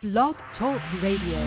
Blog Talk Radio.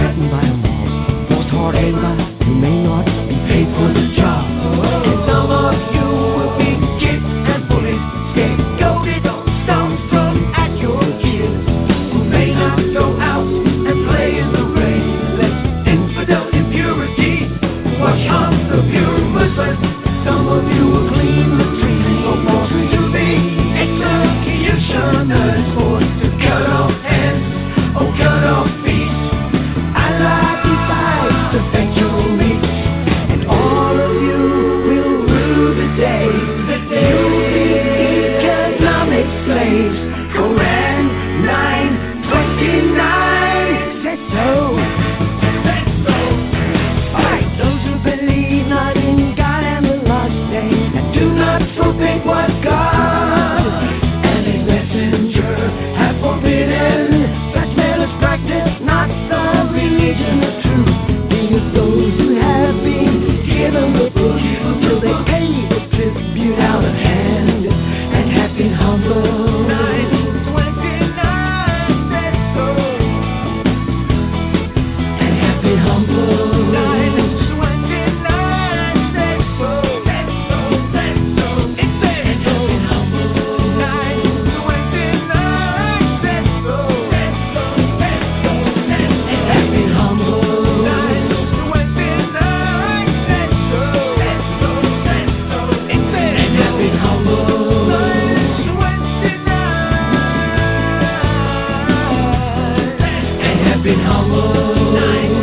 You may not be paid for the job. Can someone been humbled.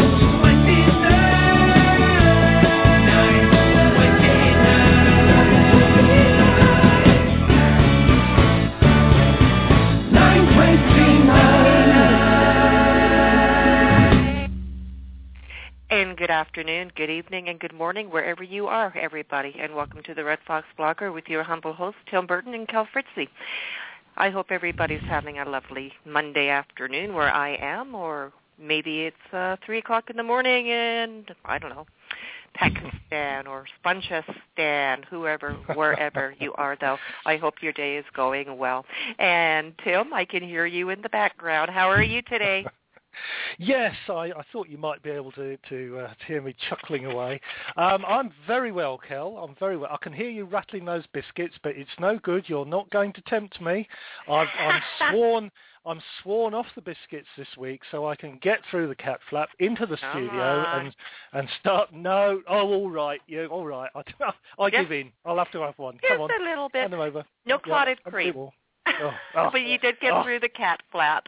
929. And good afternoon, good evening, and good morning, wherever you are, everybody. And welcome to the Red Fox Blogger with your humble hosts, Tim Burton and Cal Fritzy. I hope everybody's having a lovely Monday afternoon where I am, or maybe it's 3 o'clock in the morning in, I don't know, Pakistan or Spongestan, whoever, wherever you are, though. I hope your day is going well. And, Tim, I can hear you in the background. How are you today? Yes, I thought you might be able to hear me chuckling away. I'm very well, Kel. I'm very well. I can hear you rattling those biscuits, but it's no good. You're not going to tempt me. I'm sworn off the biscuits this week, so I can get through the cat flap into the studio and start. No, all right, all right. I give in. I'll have to have one. Come on, just a little bit. Hand them over. No clotted cream. But you did get through the cat flap.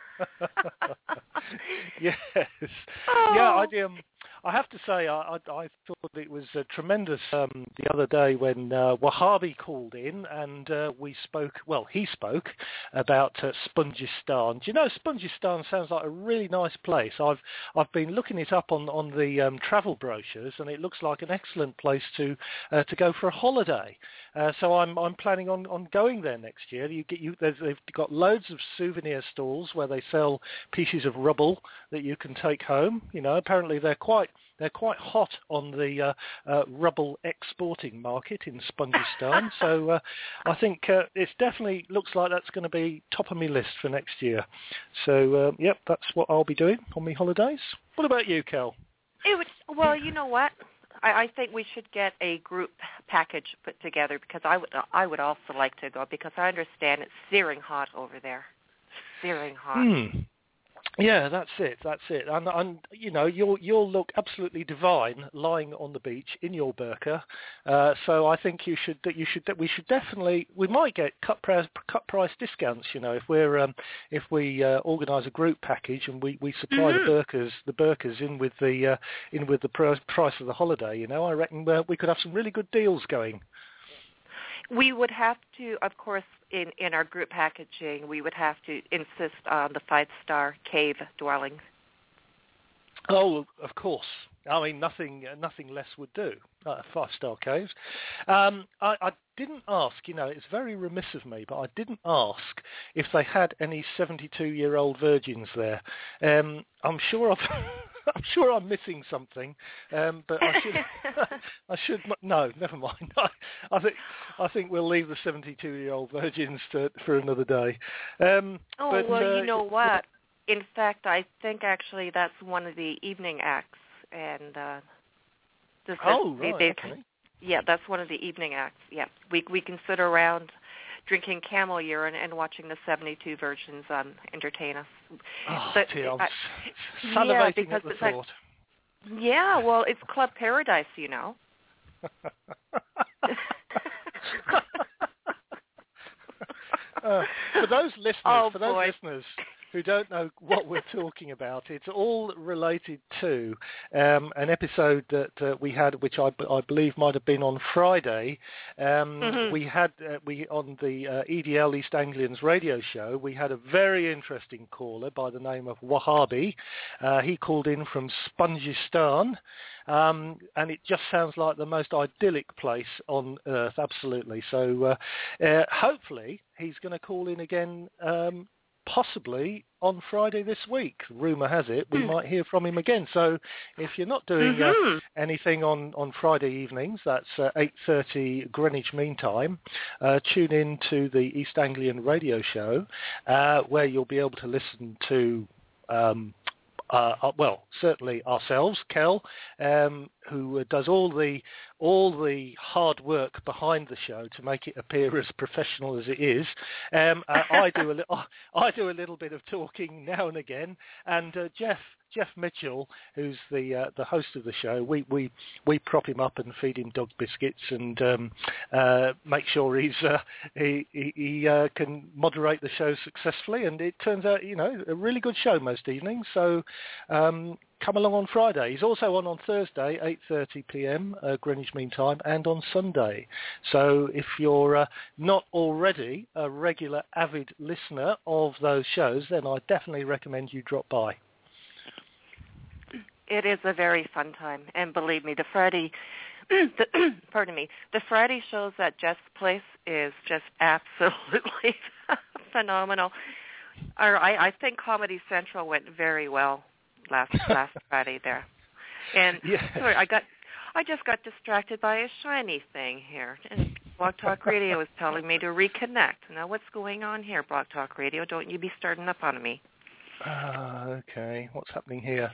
Yes. Oh. Yeah, I have to say, I thought it was tremendous the other day when Wahhabi called in and we spoke, well, he spoke about Spongistan. Do you know, Spongistan sounds like a really nice place. I've been looking it up on the travel brochures, and it looks like an excellent place to go for a holiday. So I'm planning on going there next year. They've got loads of souvenir stalls where they sell pieces of rubble that you can take home. You know, apparently they're quite hot on the rubble exporting market in Spongistan. So I think it definitely looks like that's going to be top of my list for next year. So yep, that's what I'll be doing on my holidays. What about you, Kel? Well, you know what? I think we should get a group package put together, because I would also like to go, because I understand it's searing hot over there. Searing hot. Yeah, that's it. And you know, you'll look absolutely divine lying on the beach in your burqa. So I think we should definitely, we might get cut price discounts. You know, if we organise a group package and we supply the burqas in with the price of the holiday. You know, I reckon we could have some really good deals going. We would have to, of course, in our group packaging, we would have to insist on the 5-star cave dwellings. Oh, of course. I mean, nothing less would do. 5-star caves. I didn't ask. You know, it's very remiss of me, but I didn't ask if they had any 72-year-old virgins there. I'm sure I'm missing something, but I should. No, never mind. I think we'll leave the 72-year-old virgins for another day. You know what? In fact, I think actually that's one of the evening acts, and right. Okay. Yeah, that's one of the evening acts. Yeah, we can sit around drinking camel urine and watching the 72 virgins entertain us. Oh, but dear, I'm salivating at the thought. Yeah, well, it's Club Paradise, you know. For those listeners who don't know what we're talking about, it's all related to an episode that we had, which I believe might have been on Friday. We on the EDL East Anglians radio show, we had a very interesting caller by the name of Wahhabi. He called in from Spongistan. And it just sounds like the most idyllic place on earth, absolutely. So hopefully he's going to call in again, possibly on Friday this week. Rumour has it we might hear from him again. So if you're not doing anything on Friday evenings, that's 8:30 Greenwich Mean Time, tune in to the East Anglian radio show, where you'll be able to listen to certainly ourselves, Kel, who does all all the hard work behind the show to make it appear as professional as it is. I do a little bit of talking now and again, and Jeff Mitchell, who's the host of the show, we prop him up and feed him dog biscuits and make sure he can moderate the show successfully. And it turns out, a really good show most evenings. So come along on Friday. He's also on Thursday, 8:30 p.m. Greenwich Mean Time, and on Sunday. So if you're not already a regular avid listener of those shows, then I definitely recommend you drop by. It is a very fun time, and believe me, the Friday shows at Jeff's place is just absolutely phenomenal. I think Comedy Central went very well last Friday there. And sorry, I just got distracted by a shiny thing here. And Blog Talk Radio is telling me to reconnect. Now, what's going on here, Blog Talk Radio? Don't you be starting up on me. Okay, what's happening here?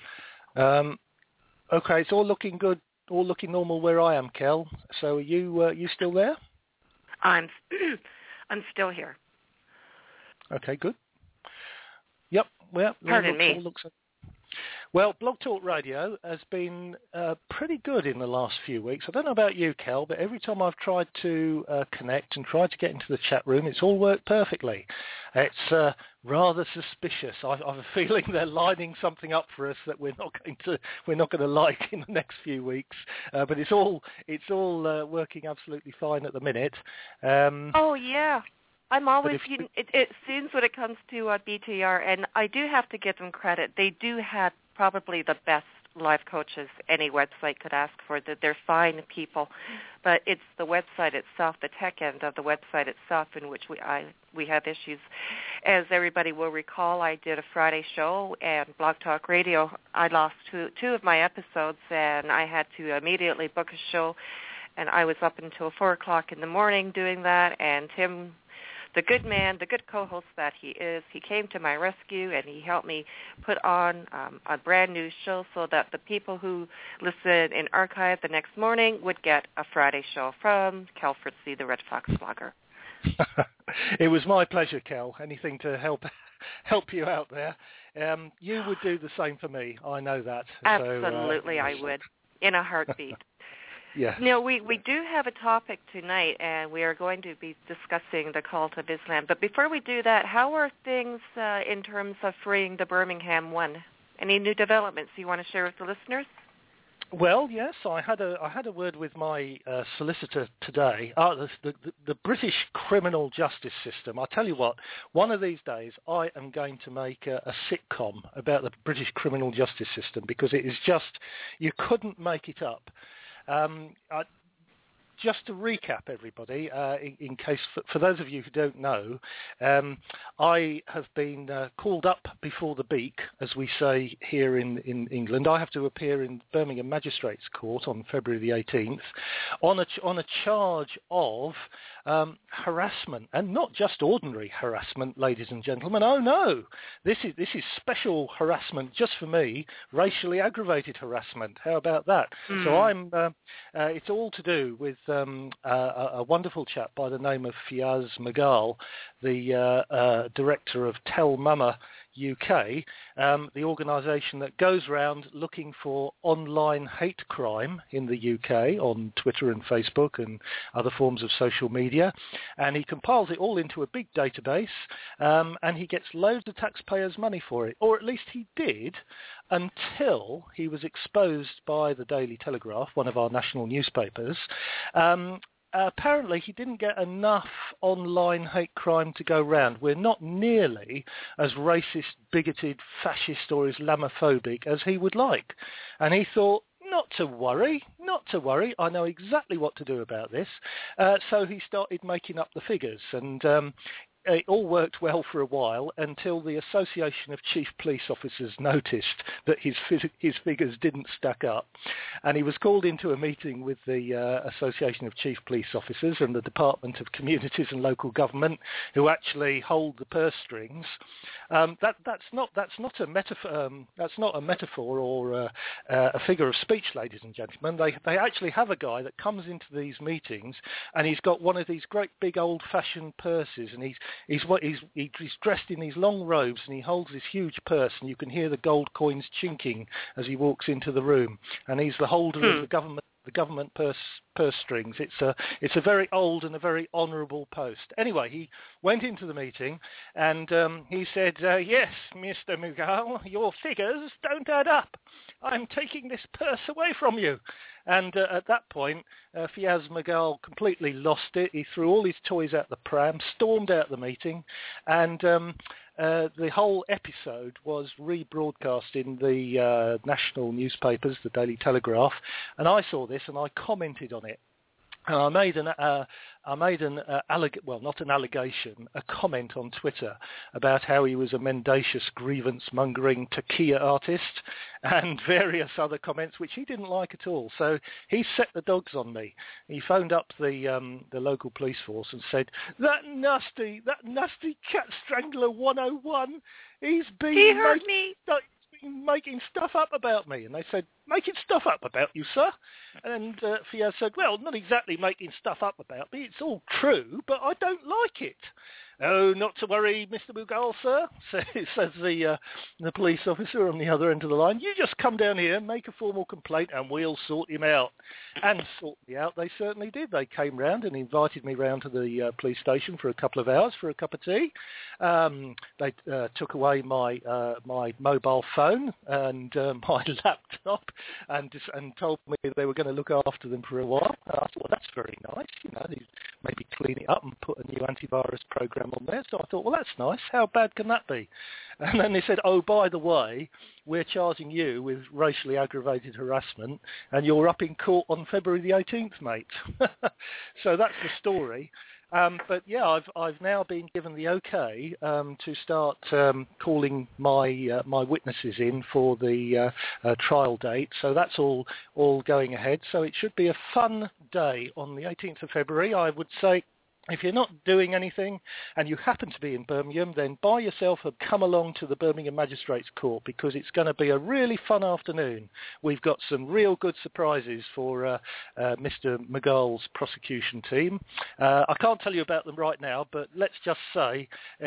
Okay, it's all looking good, all looking normal where I am, Kel. So are you still there? I'm still here. Okay, good. Yep. Well, Pardon me. Well, Blog Talk Radio has been pretty good in the last few weeks. I don't know about you, Kel, but every time I've tried to connect and tried to get into the chat room, it's all worked perfectly. It's rather suspicious. I have a feeling they're lining something up for us that we're not going to like in the next few weeks. But it's all working absolutely fine at the minute. Oh yeah. I'm always, it seems when it comes to BTR, and I do have to give them credit. They do have probably the best live coaches any website could ask for. That they're fine people, but it's the website itself, the tech end of the website itself, in which we have issues. As everybody will recall, I did a Friday show, and Blog Talk Radio, I lost two of my episodes, and I had to immediately book a show, and I was up until 4 o'clock in the morning doing that, and Tim, the good man, the good co-host that he is, he came to my rescue, and he helped me put on a brand new show so that the people who listen in archive the next morning would get a Friday show from Kel Fritzy, the Red Fox blogger. It was my pleasure, Kel. Anything to help you out there. You would do the same for me. I know that. Absolutely, I would, in a heartbeat. Yeah. No, we do have a topic tonight, and we are going to be discussing the cult of Islam. But before we do that, how are things in terms of freeing the Birmingham one? Any new developments you want to share with the listeners? Well, yes, I had a word with my solicitor today. The British criminal justice system. I tell you what, one of these days I am going to make a sitcom about the British criminal justice system, because it is just, you couldn't make it up. Just to recap, everybody, in case for those of you who don't know, I have been called up before the beak, as we say here in England. I have to appear in Birmingham Magistrates Court on February the 18th on a charge of harassment, and not just ordinary harassment, ladies and gentlemen. Oh no, this is special harassment just for me, racially aggravated harassment. How about that? So it's all to do with a wonderful chap by the name of Fiaz Magal, the director of Tell Mama UK, the organisation that goes around looking for online hate crime in the UK on Twitter and Facebook and other forms of social media. And he compiles it all into a big database, and he gets loads of taxpayers' money for it, or at least he did, until he was exposed by the Daily Telegraph, one of our national newspapers. Apparently he didn't get enough online hate crime to go round. We're not nearly as racist, bigoted, fascist or Islamophobic as he would like. And he thought, not to worry, I know exactly what to do about this. So he started making up the figures. And it all worked well for a while until the Association of Chief Police Officers noticed that his figures didn't stack up. And he was called into a meeting with the Association of Chief Police Officers and the Department of Communities and Local Government, who actually hold the purse strings. That's not a metaphor. That's not a metaphor or a figure of speech, ladies and gentlemen. They actually have a guy that comes into these meetings, and he's got one of these great big old-fashioned purses, and he's dressed in these long robes, and he holds this huge purse, and you can hear the gold coins chinking as he walks into the room, and he's the holder of the government purse strings. It's a very old and a very honourable post. Anyway, he went into the meeting and he said, yes, Mr. Mughal, your figures don't add up. I'm taking this purse away from you. And at that point, Fiyaz Mughal completely lost it. He threw all his toys out the pram, stormed out the meeting, and the whole episode was rebroadcast in the national newspapers, the Daily Telegraph, and I saw this and I commented on it. And I made a comment on Twitter about how he was a mendacious, grievance-mongering taqiya artist, and various other comments which he didn't like at all. So he set the dogs on me. He phoned up the local police force and said, that nasty cat strangler 101, he heard me. Making stuff up about me. And they said, making stuff up about you, sir? And Fiyaz said, well, not exactly making stuff up about me. It's all true, but I don't like it. Oh, not to worry, Mr. Mughal, sir, says the police officer on the other end of the line. You just come down here, make a formal complaint, and we'll sort him out. And sort me out, they certainly did. They came round and invited me round to the police station for a couple of hours for a cup of tea. They took away my mobile phone and my laptop and told me they were going to look after them for a while. And I thought, well, that's very nice. Maybe clean it up and put a new antivirus program on there. So I thought, well, that's nice. How bad can that be? And then they said, oh, by the way, we're charging you with racially aggravated harassment, and you're up in court on February the 18th, mate. So that's the story. But yeah, I've now been given the okay to start calling my witnesses in for the trial date. So that's all going ahead. So it should be a fun day on the 18th of February. I would say, if you're not doing anything and you happen to be in Birmingham, then buy yourself a come along to the Birmingham Magistrates Court, because it's going to be a really fun afternoon. We've got some real good surprises for Mr. Mughal's prosecution team. I can't tell you about them right now, but let's just say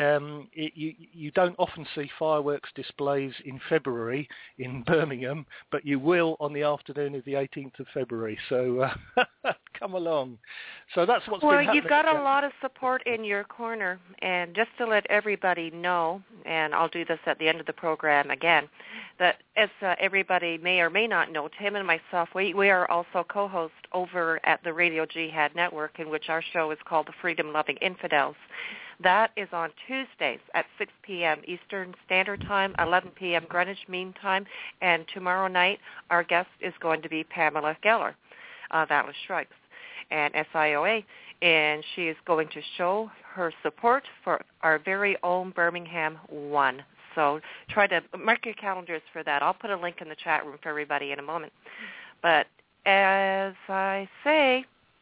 you don't often see fireworks displays in February in Birmingham, but you will on the afternoon of the 18th of February. So come along. So that's what's been happening. Well, you've got a lot of support in your corner, and just to let everybody know, and I'll do this at the end of the program again, that as everybody may or may not know, Tim and myself, we are also co-hosts over at the Radio Jihad Network, in which our show is called The Freedom Loving Infidels. That is on Tuesdays at 6 p.m. Eastern Standard Time, 11 p.m. Greenwich Mean Time, and tomorrow night our guest is going to be Pamela Geller, Atlas Shrugs, and SIOA, and she is going to show her support for our very own Birmingham One. So try to mark your calendars for that. I'll put a link in the chat room for everybody in a moment. But as I say,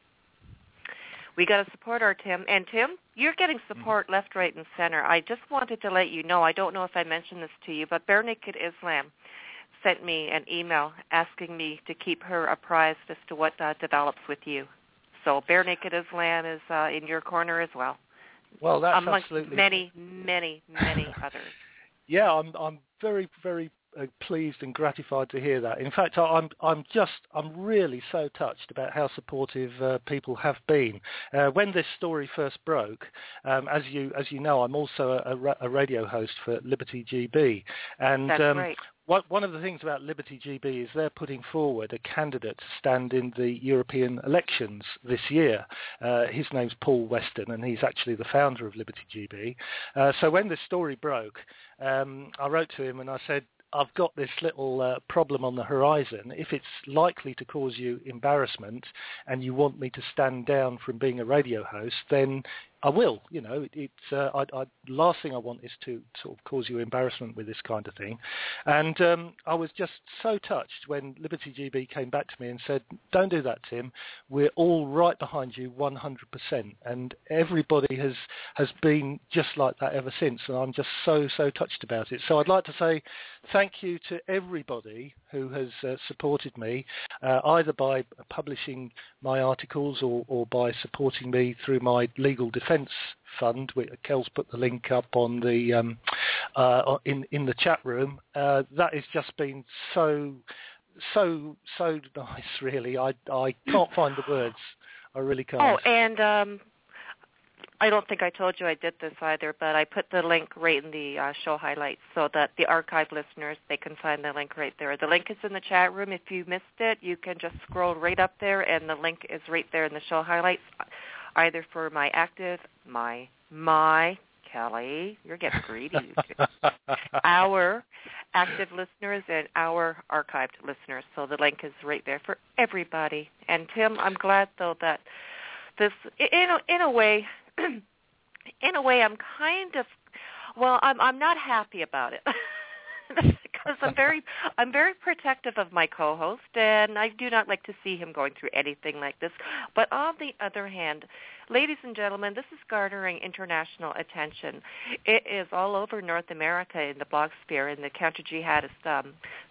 we got to support our Tim. And Tim, you're getting support left, right, and center. I just wanted to let you know, I don't know if I mentioned this to you, but Bare Naked Islam sent me an email asking me to keep her apprised as to what develops with you. So Bare Naked Islam is in your corner as well. Well, that's amongst absolutely many, many, many others. Yeah, I'm very, very pleased and gratified to hear that. In fact, I'm really so touched about how supportive people have been. When this story first broke, as you know, I'm also a radio host for Liberty GB, and that's right. One of the things about Liberty GB is they're putting forward a candidate to stand in the European elections this year. His name's Paul Weston, and he's actually the founder of Liberty GB. So when this story broke, I wrote to him and I said, I've got this little problem on the horizon. If it's likely to cause you embarrassment and you want me to stand down from being a radio host, then I will. Last thing I want is to sort of cause you embarrassment with this kind of thing. And I was just so touched when Liberty GB came back to me and said, "Don't do that, Tim. We're all right behind you 100%." And everybody has been just like that ever since. And I'm just so touched about it. So I'd like to say thank you to everybody who has supported me, either by publishing my articles or by supporting me through my legal defence fund. Kel's put the link up on the in the chat room. That has just been so nice, really. I can't find the words. I really can't. Oh, and I don't think I told you I did this either, but I put the link right in the show highlights so that the archive listeners, they can find the link right there. The link is in the chat room. If you missed it, you can just scroll right up there, and the link is right there in the show highlights, either for my active, my Kelly, you're getting greedy. Our active listeners and our archived listeners. So the link is right there for everybody. And Tim, I'm glad though that this, in a way, I'm kind of, well, I'm not happy about it because I'm very protective of my co-host, and I do not like to see him going through anything like this. But on the other hand, ladies and gentlemen, this is garnering international attention. It is all over North America in the blog sphere, in the counter-jihadist,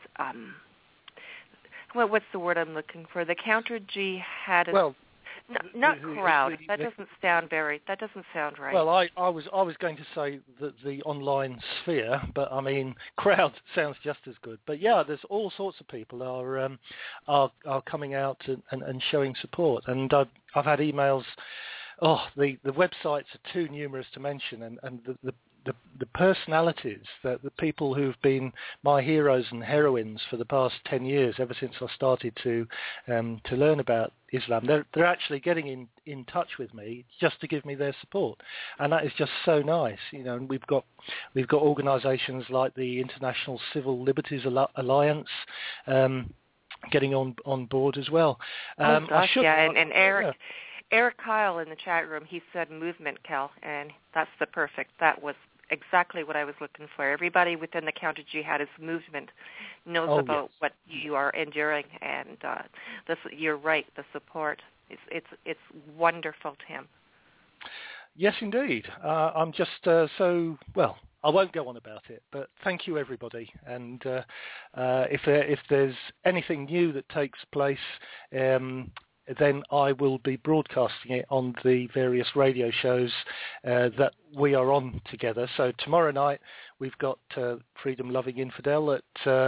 what's the word I'm looking for? The counter-jihadist. Well, not crowd. That doesn't sound right. Well, I was going to say the online sphere, but I mean crowd sounds just as good. But yeah, there's all sorts of people are coming out and showing support, and I've had emails. Oh, the websites are too numerous to mention, and the personalities, the people who've been my heroes and heroines for the past 10 years, ever since I started to learn about Islam, they're actually getting in touch with me just to give me their support, and that is just so nice, And we've got organisations like the International Civil Liberties Alliance getting on board as well. And Eric. Yeah. Eric Kyle in the chat room, he said movement, Cal, and that was exactly what I was looking for. Everybody within the counter-jihadist movement knows about what you are enduring, and you're right, the support. It's wonderful, Tim. Yes, indeed. I'm just I won't go on about it, but thank you, everybody. And if there's anything new that takes place, then I will be broadcasting it on the various radio shows that we are on together. So tomorrow night we've got Freedom Loving Infidel at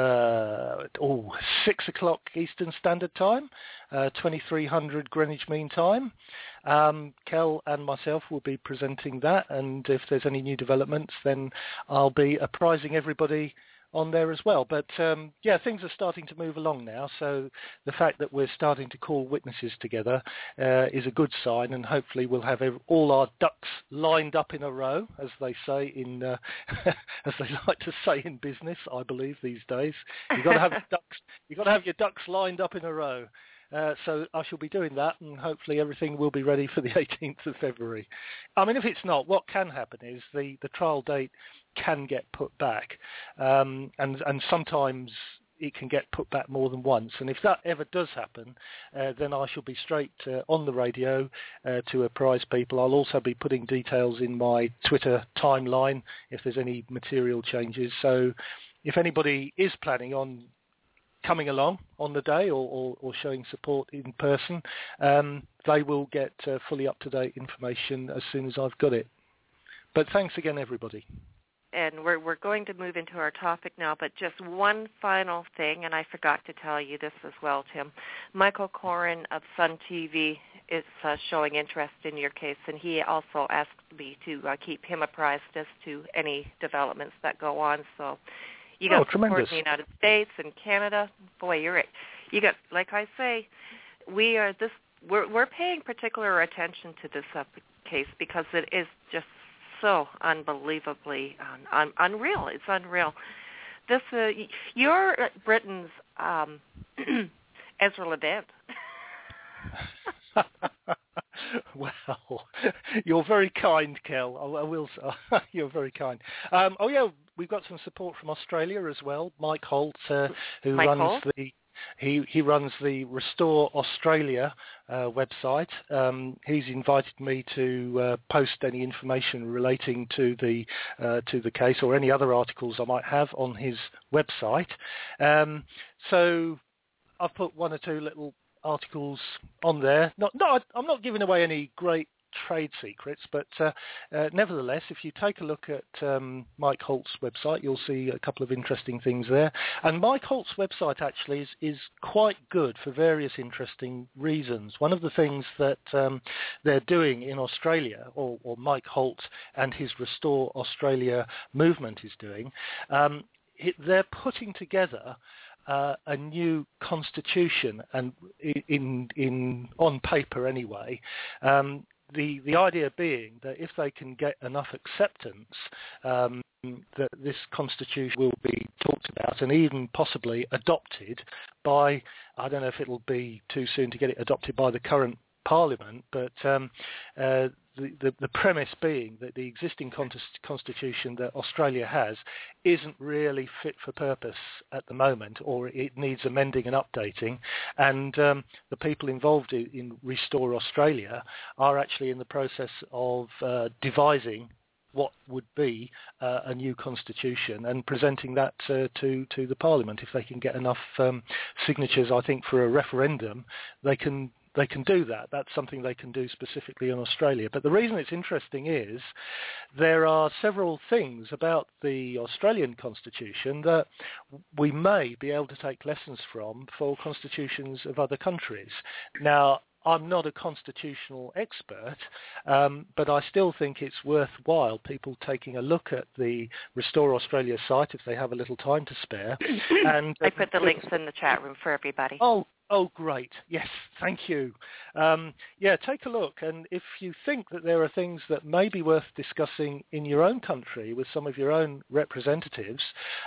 6 o'clock Eastern Standard Time, 2300 Greenwich Mean Time. Kel and myself will be presenting that, and if there's any new developments, then I'll be apprising everybody on there as well. But things are starting to move along now, so the fact that we're starting to call witnesses together is a good sign, and hopefully we'll have all our ducks lined up in a row, as they say in as they like to say in business, I believe these days. You've got to have your ducks lined up in a row. So I shall be doing that, and hopefully everything will be ready for the 18th of February. I mean, if it's not, what can happen is the trial date can get put back, and sometimes it can get put back more than once. And if that ever does happen, then I shall be straight on the radio to apprise people. I'll also be putting details in my Twitter timeline if there's any material changes. So if anybody is planning on coming along on the day or showing support in person, they will get fully up-to-date information as soon as I've got it. But thanks again, everybody. And we're going to move into our topic now, but just one final thing, and I forgot to tell you this as well, Tim. Michael Coren of Sun TV is showing interest in your case, and he also asked me to keep him apprised as to any developments that go on. So you got support in the United States and Canada. Boy, you got, like I say, we're paying particular attention to this case because it is just so unbelievably unreal. It's unreal. This you're Britain's Ezra Levant. Well, you're very kind, Kel. I will. You're very kind. Oh yeah, we've got some support from Australia as well. Mike Holt, who runs the. He runs the Restore Australia website. He's invited me to post any information relating to the case or any other articles I might have on his website. So I've put one or two little articles on there. I'm not giving away any great trade secrets, but nevertheless, if you take a look at Mike Holt's website, you'll see a couple of interesting things there. And Mike Holt's website actually is quite good for various interesting reasons. One of the things that they're doing in Australia, or Mike Holt and his Restore Australia movement is doing, they're putting together a new constitution, and on paper anyway. The idea being that if they can get enough acceptance, that this constitution will be talked about and even possibly adopted by, I don't know if it'll be too soon to get it adopted by the current Parliament, but the premise being that the existing constitution that Australia has isn't really fit for purpose at the moment, or it needs amending and updating, and the people involved in Restore Australia are actually in the process of devising what would be a new constitution and presenting that to the Parliament. If they can get enough signatures, I think, for a referendum, they can do that. That's something they can do specifically in Australia. But the reason it's interesting is there are several things about the Australian constitution that we may be able to take lessons from for constitutions of other countries. Now, I'm not a constitutional expert, but I still think it's worthwhile people taking a look at the Restore Australia site if they have a little time to spare. And I put the links in the chat room for everybody. Oh, great. Yes, thank you. Take a look. And if you think that there are things that may be worth discussing in your own country with some of your own representatives,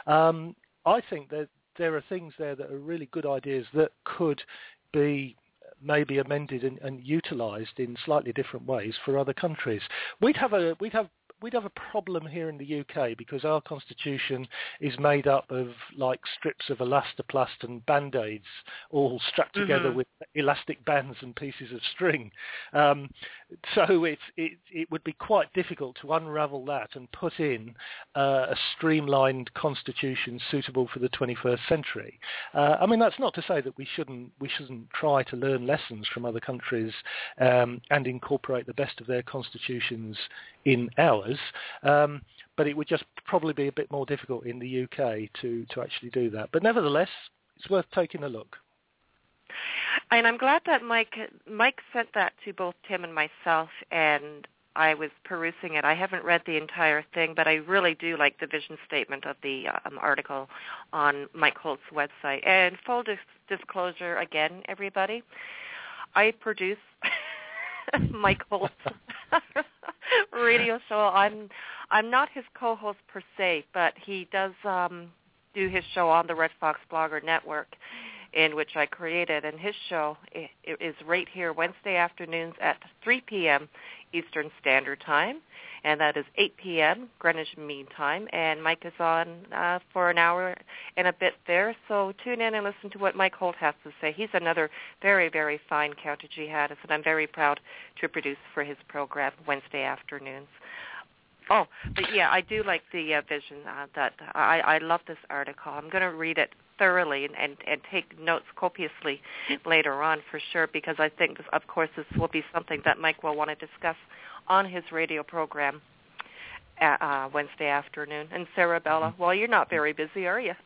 I think that there are things there that are really good ideas that could be maybe amended and utilised in slightly different ways for other countries. We'd have a problem here in the UK because our constitution is made up of like strips of elastoplast and band-aids all strapped together with elastic bands and pieces of string. So it would be quite difficult to unravel that and put in a streamlined constitution suitable for the 21st century. I mean, that's not to say that we shouldn't try to learn lessons from other countries and incorporate the best of their constitutions in ours, but it would just probably be a bit more difficult in the UK to actually do that. But nevertheless, it's worth taking a look. And I'm glad that Mike sent that to both Tim and myself, and I was perusing it. I haven't read the entire thing, but I really do like the vision statement of the article on Mike Holt's website. And full disclosure, again, everybody, I produce Mike Holt's radio show. I'm not his co-host per se, but he does do his show on the Red Fox Blogger Network, in which I created, and his show is right here Wednesday afternoons at 3 p.m. Eastern Standard Time, and that is 8 p.m. Greenwich Mean Time, and Mike is on for an hour and a bit there, so tune in and listen to what Mike Holt has to say. He's another very, very fine counter jihadist, and I'm very proud to produce for his program Wednesday afternoons. Oh, but yeah, I do like the vision. That I love this article. I'm going to read it thoroughly and take notes copiously later on for sure, because I think, of course, this will be something that Mike will want to discuss on his radio program Wednesday afternoon. And Sarabella, well, you're not very busy, are you?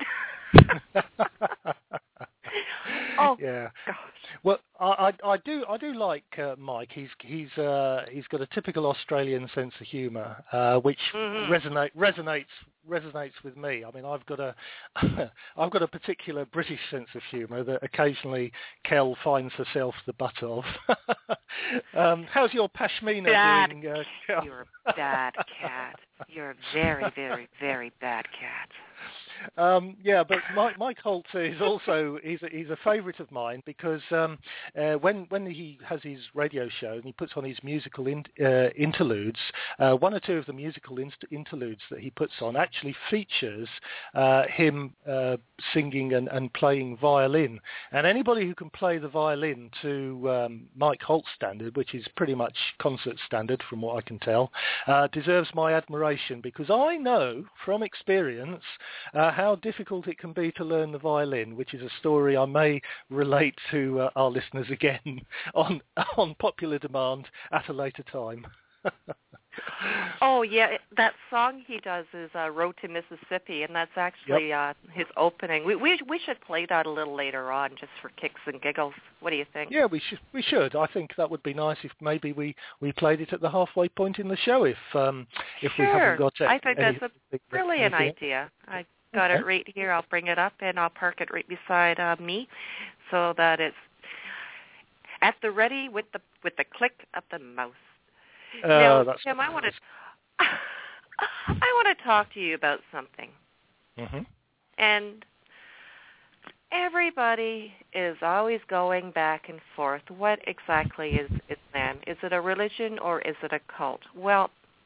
Oh, yeah. Gosh. Well, I do like Mike. He's got a typical Australian sense of humour, which resonates with me. I mean, I've got a particular British sense of humour that occasionally Kel finds herself the butt of. How's your pashmina doing, Kel? You're a bad cat. You're a very, very, very bad cat. But Mike Holt is also he's a favourite of mine because when he has his radio show and he puts on his musical interludes, one or two of the musical interludes that he puts on actually features him singing and playing violin. And anybody who can play the violin to Mike Holt standard, which is pretty much concert standard from what I can tell, deserves my admiration, because I know from experience how difficult it can be to learn the violin, which is a story I may relate to our listeners again on popular demand at a later time. Oh, yeah, that song he does is Road to Mississippi, and that's actually his opening. We should play that a little later on just for kicks and giggles. What do you think? Yeah, we should. I think that would be nice if maybe we played it at the halfway point in the show if we haven't got it. I think that's a brilliant idea. I got it right here. I'll bring it up, and I'll park it right beside me so that it's at the ready with the click of the mouse. Now, Tim, I want to talk to you about something. Mm-hmm. And everybody is always going back and forth. What exactly is Islam? Is it a religion or is it a cult? Well,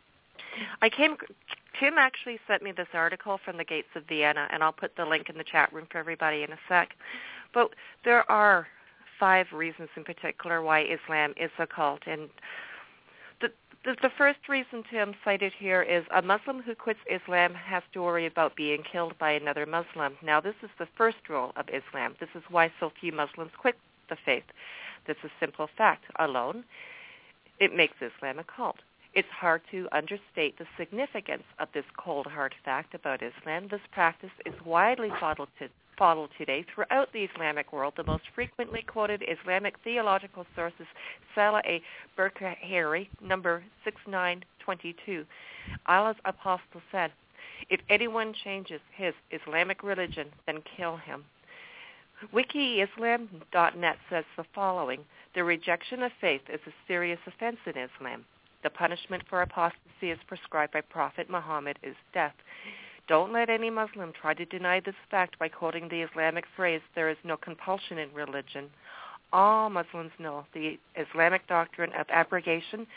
Tim actually sent me this article from the Gates of Vienna, and I'll put the link in the chat room for everybody in a sec. But there are 5 reasons in particular why Islam is a cult. And the first reason Tim cited here is a Muslim who quits Islam has to worry about being killed by another Muslim. Now, this is the first rule of Islam. This is why so few Muslims quit the faith. This is a simple fact alone. It makes Islam a cult. It's hard to understate the significance of this cold, hard fact about Islam. This practice is widely followed today throughout the Islamic world. The most frequently quoted Islamic theological source is Salah Berkahiri, number 6922. Allah's apostle said, "If anyone changes his Islamic religion, then kill him." WikiIslam.net says the following: the rejection of faith is a serious offense in Islam. The punishment for apostasy as prescribed by Prophet Muhammad is death. Don't let any Muslim try to deny this fact by quoting the Islamic phrase, "There is no compulsion in religion." All Muslims know the Islamic doctrine of abrogation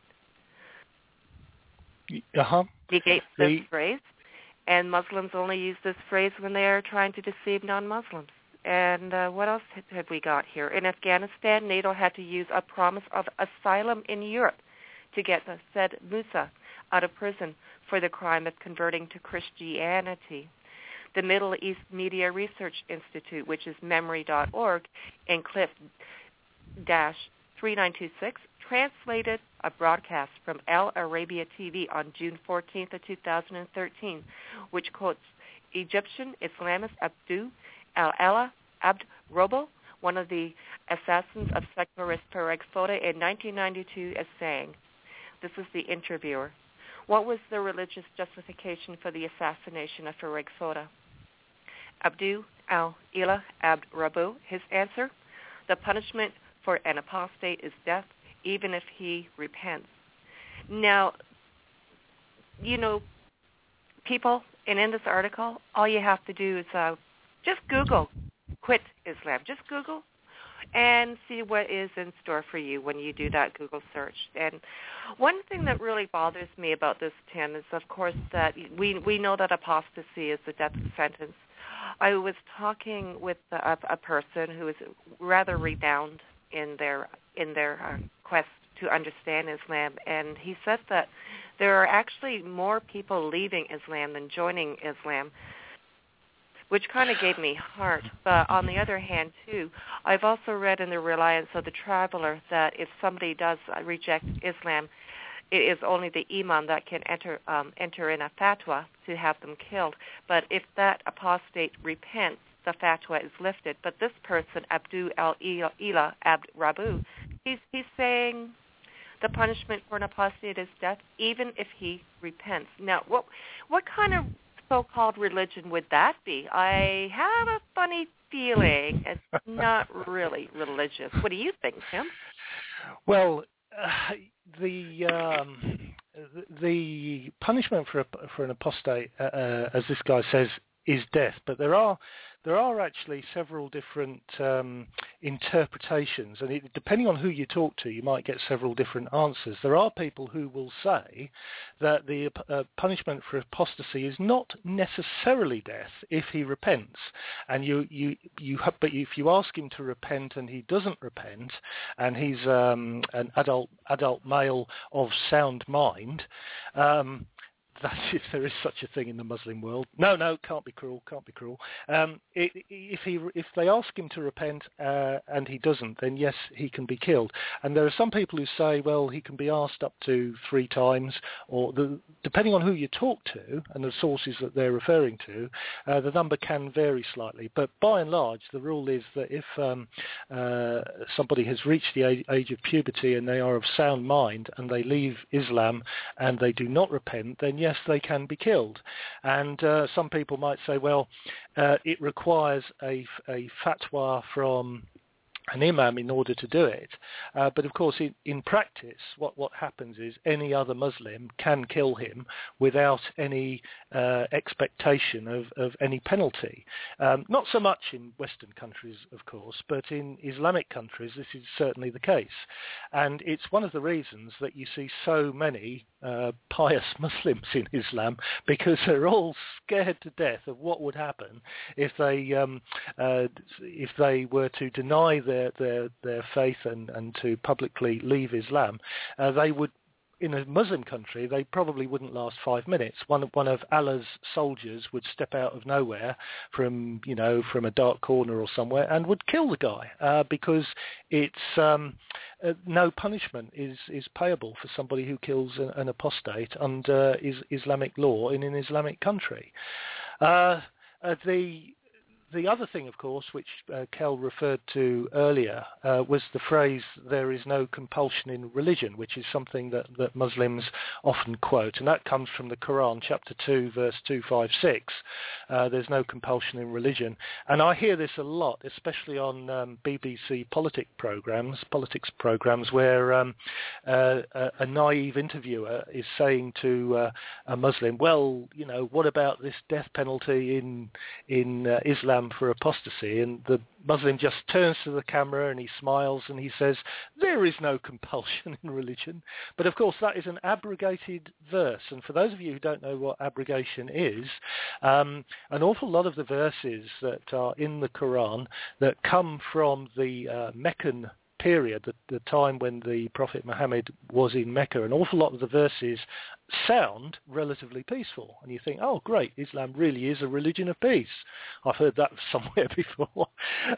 negates this phrase, and Muslims only use this phrase when they are trying to deceive non-Muslims. And what else have we got here? In Afghanistan, NATO had to use a promise of asylum in Europe to get Said Musa out of prison for the crime of converting to Christianity. The Middle East Media Research Institute, which is memory.org, in clip-3926, translated a broadcast from Al Arabiya TV on June 14th of 2013, which quotes Egyptian Islamist Abdu al-Ela Abd Robo, one of the assassins of secularist Farag Foda in 1992, as saying, this is the interviewer, "What was the religious justification for the assassination of Farag Foda?" Abdu al-Ela Abd Rabu, his answer, "The punishment for an apostate is death, even if he repents." Now, people, and in this article, all you have to do is just Google "quit Islam." Just Google and see what is in store for you when you do that Google search. And one thing that really bothers me about this, Tim, is, of course, that we know that apostasy is the death sentence. I was talking with a person who is rather renowned in their quest to understand Islam, and he said that there are actually more people leaving Islam than joining Islam, which kind of gave me heart. But on the other hand, too, I've also read in The Reliance of the Traveler that if somebody does reject Islam, it is only the imam that can enter in a fatwa to have them killed. But if that apostate repents, the fatwa is lifted. But this person, Abdu al-Ela Abd Rabu, he's saying the punishment for an apostate is death, even if he repents. Now, what kind of so-called religion would that be? I have a funny feeling it's not really religious. What do you think, Tim? Well, the punishment for an apostate, as this guy says, is death. But there are actually several different interpretations, and depending on who you talk to, you might get several different answers. There are people who will say that the punishment for apostasy is not necessarily death if he repents, and but if you ask him to repent and he doesn't repent, and he's an adult male of sound mind. That if there is such a thing in the Muslim world. No, can't be cruel. If they ask him to repent and he doesn't, then yes, he can be killed. And there are some people who say, well, he can be asked up to 3 times, or depending on who you talk to and the sources that they're referring to, the number can vary slightly. But by and large, the rule is that if somebody has reached the age of puberty and they are of sound mind and they leave Islam and they do not repent, then yes, they can be killed. And some people might say, well, it requires a fatwa from an imam in order to do it. But of course, in practice, what happens is any other Muslim can kill him without any expectation of any penalty. Not so much in Western countries, of course, but in Islamic countries, this is certainly the case. And it's one of the reasons that you see so many pious Muslims in Islam, because they're all scared to death of what would happen if they were to deny their faith and to publicly leave Islam. They would, in a Muslim country, they probably wouldn't last 5 minutes. One of Allah's soldiers would step out of nowhere from a dark corner or somewhere and would kill the guy because it's no punishment is payable for somebody who kills an apostate under Islamic law in an Islamic country. The other thing, of course, which Kel referred to earlier, was the phrase, there is no compulsion in religion, which is something that Muslims often quote. And that comes from the Quran, chapter 2, verse 256. There's no compulsion in religion. And I hear this a lot, especially on BBC politics programs, where a naive interviewer is saying to a Muslim, well, what about this death penalty in Islam for apostasy? And the Muslim just turns to the camera and he smiles and he says, there is no compulsion in religion. But of course that is an abrogated verse, and for those of you who don't know what abrogation is, an awful lot of the verses that are in the Quran that come from the Meccan period, the time when the Prophet Muhammad was in Mecca, an awful lot of the verses sound relatively peaceful, and you think, oh great, Islam really is a religion of peace. I've heard that somewhere before.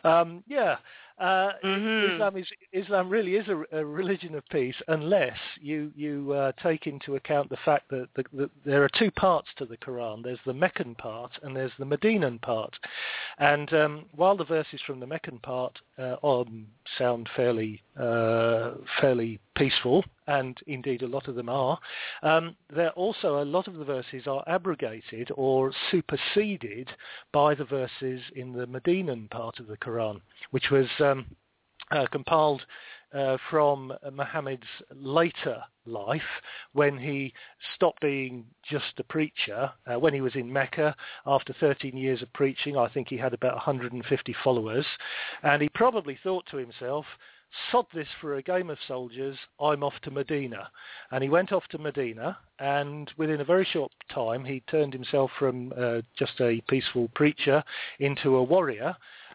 Islam really is a religion of peace, unless you take into account the fact that there are 2 parts to the Quran. There's the Meccan part and there's the Medinan part. And while the verses from the Meccan part sound fairly peaceful, and indeed a lot of them are, there also a lot of the verses are abrogated or superseded by the verses in the Medinan part of the Quran, which was compiled from Muhammad's later life, when he stopped being just a preacher. When he was in Mecca, after 13 years of preaching, I think he had about 150 followers, and he probably thought to himself, sod this for a game of soldiers, I'm off to Medina. And he went off to Medina, and within a very short time he turned himself from just a peaceful preacher into a warrior,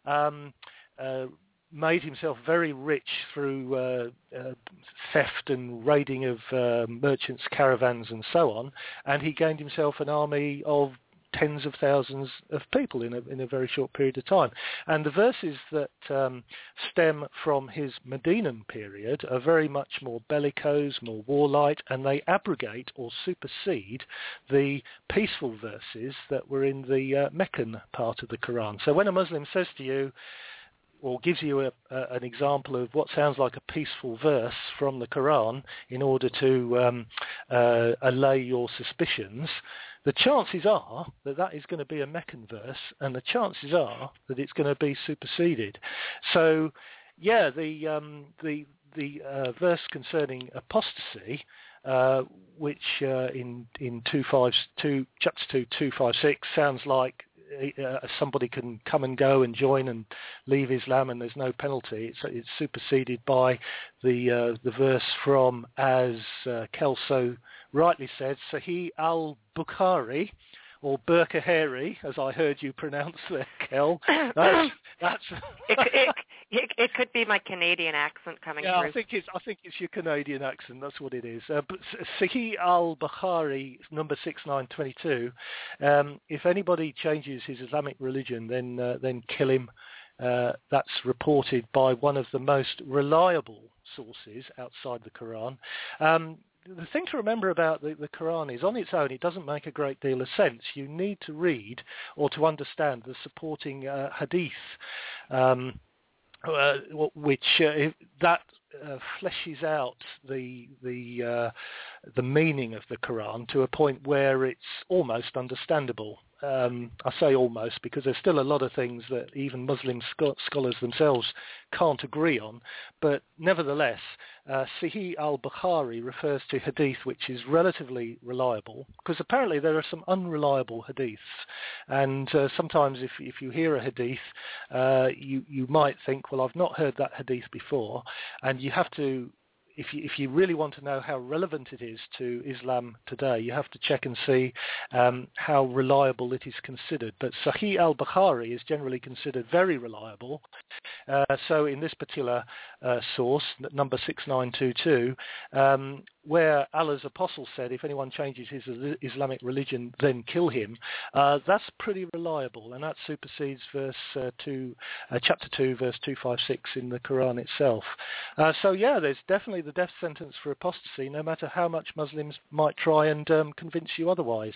made himself very rich through theft and raiding of merchants' caravans and so on, and he gained himself an army of tens of thousands of people in a very short period of time. And the verses that stem from his Medinan period are very much more bellicose, more warlike, and they abrogate or supersede the peaceful verses that were in the Meccan part of the Quran. So when a Muslim says to you, or gives you an example of what sounds like a peaceful verse from the Quran in order to allay your suspicions, the chances are that is going to be a Meccan verse, and the chances are that it's going to be superseded. So, yeah, the verse concerning apostasy, which in chapter 2, 256 sounds like somebody can come and go and join and leave Islam and there's no penalty. It's superseded by the verse from, as Kelso rightly said, Sahih al-Bukhari, or Burkahari, as I heard you pronounce there, Kel. That's it could be my Canadian accent coming through. I think it's your Canadian accent. That's what it is. But Sahih al-Bukhari, number 6922. If anybody changes his Islamic religion, then kill him. That's reported by one of the most reliable sources outside the Quran. The thing to remember about the Quran is, on its own, it doesn't make a great deal of sense. You need to read or to understand the supporting hadith, which that fleshes out the meaning of the Quran to a point where it's almost understandable. I say almost because there's still a lot of things that even Muslim scholars themselves can't agree on, but nevertheless, Sahih al-Bukhari refers to hadith which is relatively reliable, because apparently there are some unreliable hadiths, and sometimes if you hear a hadith, you might think, well, I've not heard that hadith before, and you have to, if you really want to know how relevant it is to Islam today, you have to check and see how reliable it is considered. But Sahih al-Bukhari is generally considered very reliable. So in this particular source, number 6922, where Allah's apostle said, if anyone changes his Islamic religion, then kill him, that's pretty reliable, and that supersedes chapter 2, verse 256 in the Quran itself. So yeah, there's definitely the death sentence for apostasy, no matter how much Muslims might try and convince you otherwise.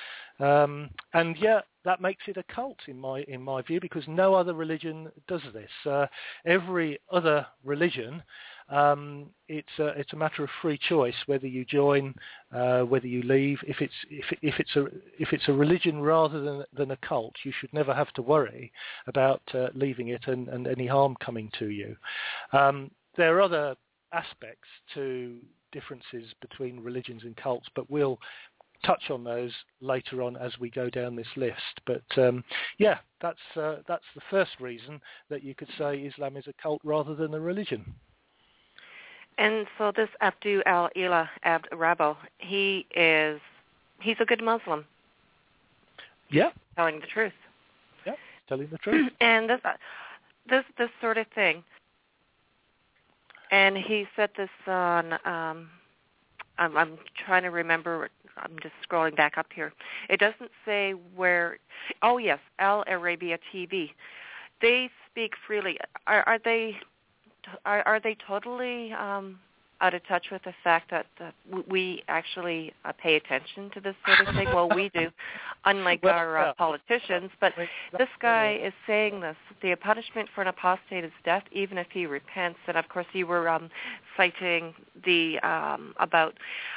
And yeah, that makes it a cult in my view, because no other religion does this. Every other religion, it's a matter of free choice whether you join, whether you leave. If it's a religion rather than a cult, you should never have to worry about leaving it and any harm coming to you. There are other aspects to differences between religions and cults, but we'll touch on those later on as we go down this list. But yeah, that's the first reason that you could say Islam is a cult rather than a religion. And so this Abdul al-Ilah Abd Rabbo, he's a good Muslim. Yeah, telling the truth. Yeah, telling the truth. And this sort of thing. And he said this on. I'm trying to remember. I'm just scrolling back up here. It doesn't say where. Oh yes, Al Arabia TV. They speak freely. Are they totally out of touch with the fact that we actually pay attention to this sort of thing? Well, we do, unlike our politicians. But this guy is saying this: the punishment for an apostate is death, even if he repents. And of course, you were citing the about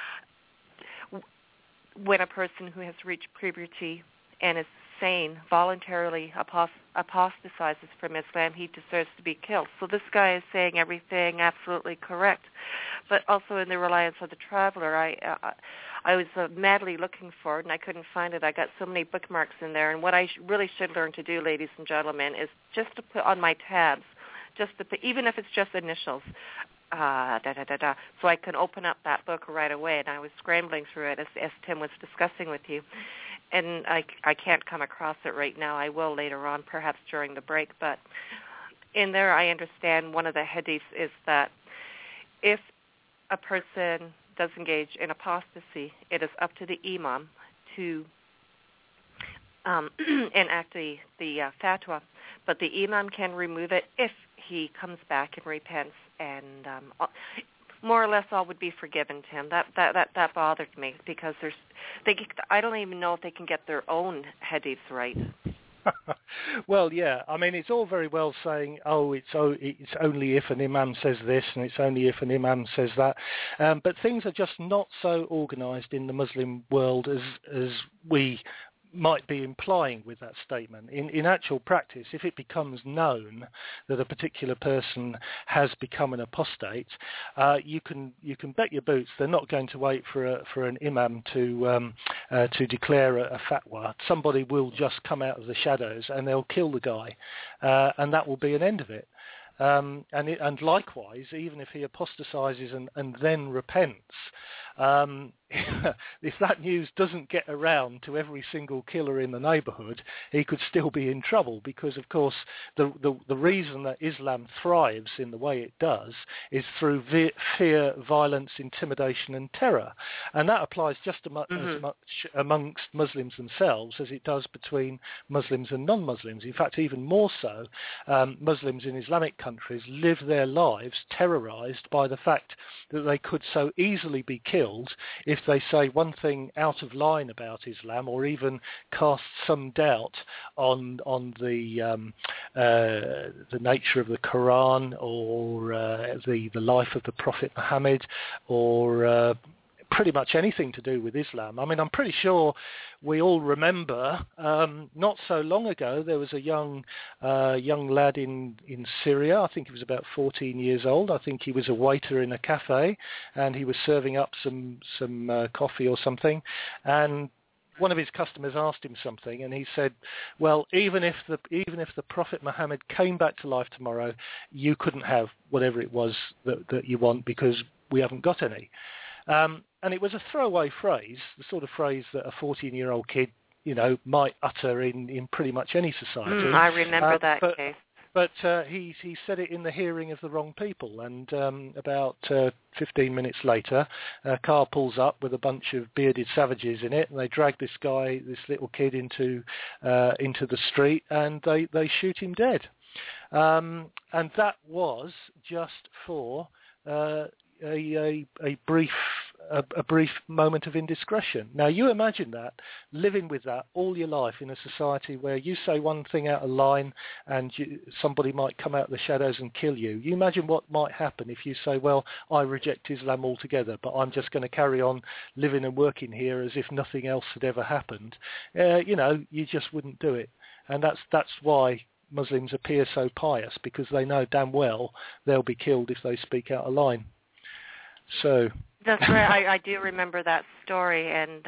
when a person who has reached puberty and is sane voluntarily apostatizes from Islam, he deserves to be killed. So this guy is saying everything absolutely correct. But also in the Reliance of the Traveler, I was madly looking for it, and I couldn't find it. I got so many bookmarks in there. And what I really should learn to do, ladies and gentlemen, is just to put on my tabs, just to put, even if it's just initials, so I can open up that book right away. And I was scrambling through it as Tim was discussing with you. And I can't come across it right now. I will later on, perhaps during the break. But in there, I understand one of the hadiths is that if a person does engage in apostasy, it is up to the imam to enact the fatwa. But the imam can remove it if he comes back and repents, and more or less all would be forgiven, Tim. That bothered me, because I don't even know if they can get their own hadiths right. Well, yeah. I mean, it's all very well saying, it's only if an imam says this and it's only if an imam says that. But things are just not so organised in the Muslim world as we might be implying with that statement. In actual practice, if it becomes known that a particular person has become an apostate, you can bet your boots they're not going to wait for an imam to declare a fatwa. Somebody will just come out of the shadows and they'll kill the guy, and that will be an end of it. And likewise, even if he apostatizes and then repents, if that news doesn't get around to every single killer in the neighborhood, he could still be in trouble, because, of course, the reason that Islam thrives in the way it does is through fear, violence, intimidation, and terror. And that applies just as much amongst Muslims themselves as it does between Muslims and non-Muslims. In fact, even more so, Muslims in Islamic countries live their lives terrorized by the fact that they could so easily be killed if they say one thing out of line about Islam, or even cast some doubt on the nature of the Quran, or the life of the Prophet Muhammad, or pretty much anything to do with Islam. I mean, I'm pretty sure we all remember not so long ago there was a young lad in Syria. I think he was about 14 years old. I think he was a waiter in a cafe, and he was serving up some coffee or something, and one of his customers asked him something, and he said, well, even if the Prophet Muhammad came back to life tomorrow, you couldn't have whatever it was that you want, because we haven't got any. And it was a throwaway phrase, the sort of phrase that a 14-year-old kid, might utter in pretty much any society. I remember that case. But he said it in the hearing of the wrong people, and about 15 minutes later, a car pulls up with a bunch of bearded savages in it, and they drag this little kid into the street, and they shoot him dead. And that was just for a brief moment of indiscretion. Now, you imagine that, living with that all your life in a society where you say one thing out of line and somebody might come out of the shadows and kill you. You imagine what might happen if you say, well, I reject Islam altogether, but I'm just going to carry on living and working here as if nothing else had ever happened. You just wouldn't do it. And that's why Muslims appear so pious, because they know damn well they'll be killed if they speak out of line. So that's right. I do remember that story, and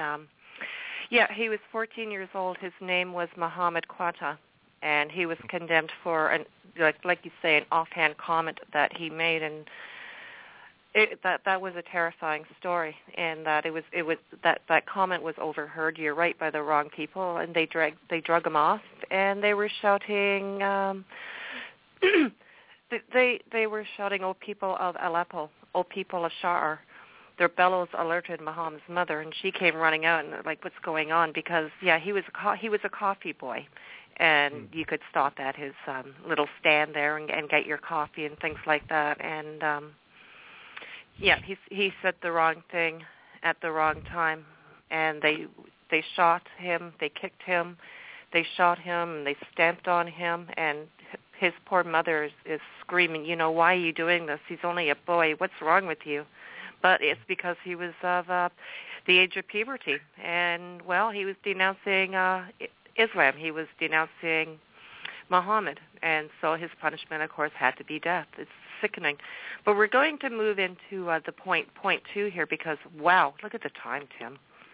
he was 14 years old. His name was Muhammad Quetta, and he was condemned for like you say, an offhand comment that he made, and that was a terrifying story, and that it was that comment was overheard. You're right, by the wrong people, and they drug him off, and they were shouting. They were shouting, "O people of Aleppo, O people of Sha'ar." Their bellows alerted Muhammad's mother, and she came running out and like, "What's going on?" Because he was a coffee boy, and you could stop at his little stand there and get your coffee and things like that. And he said the wrong thing at the wrong time, and they shot him, they kicked him, they shot him, and they stamped on him, and his poor mother is screaming, "Why are you doing this? He's only a boy. What's wrong with you?" But it's because he was of the age of puberty. And, he was denouncing Islam. He was denouncing Muhammad. And so his punishment, of course, had to be death. It's sickening. But we're going to move into the point 2 here because, wow, look at the time, Tim.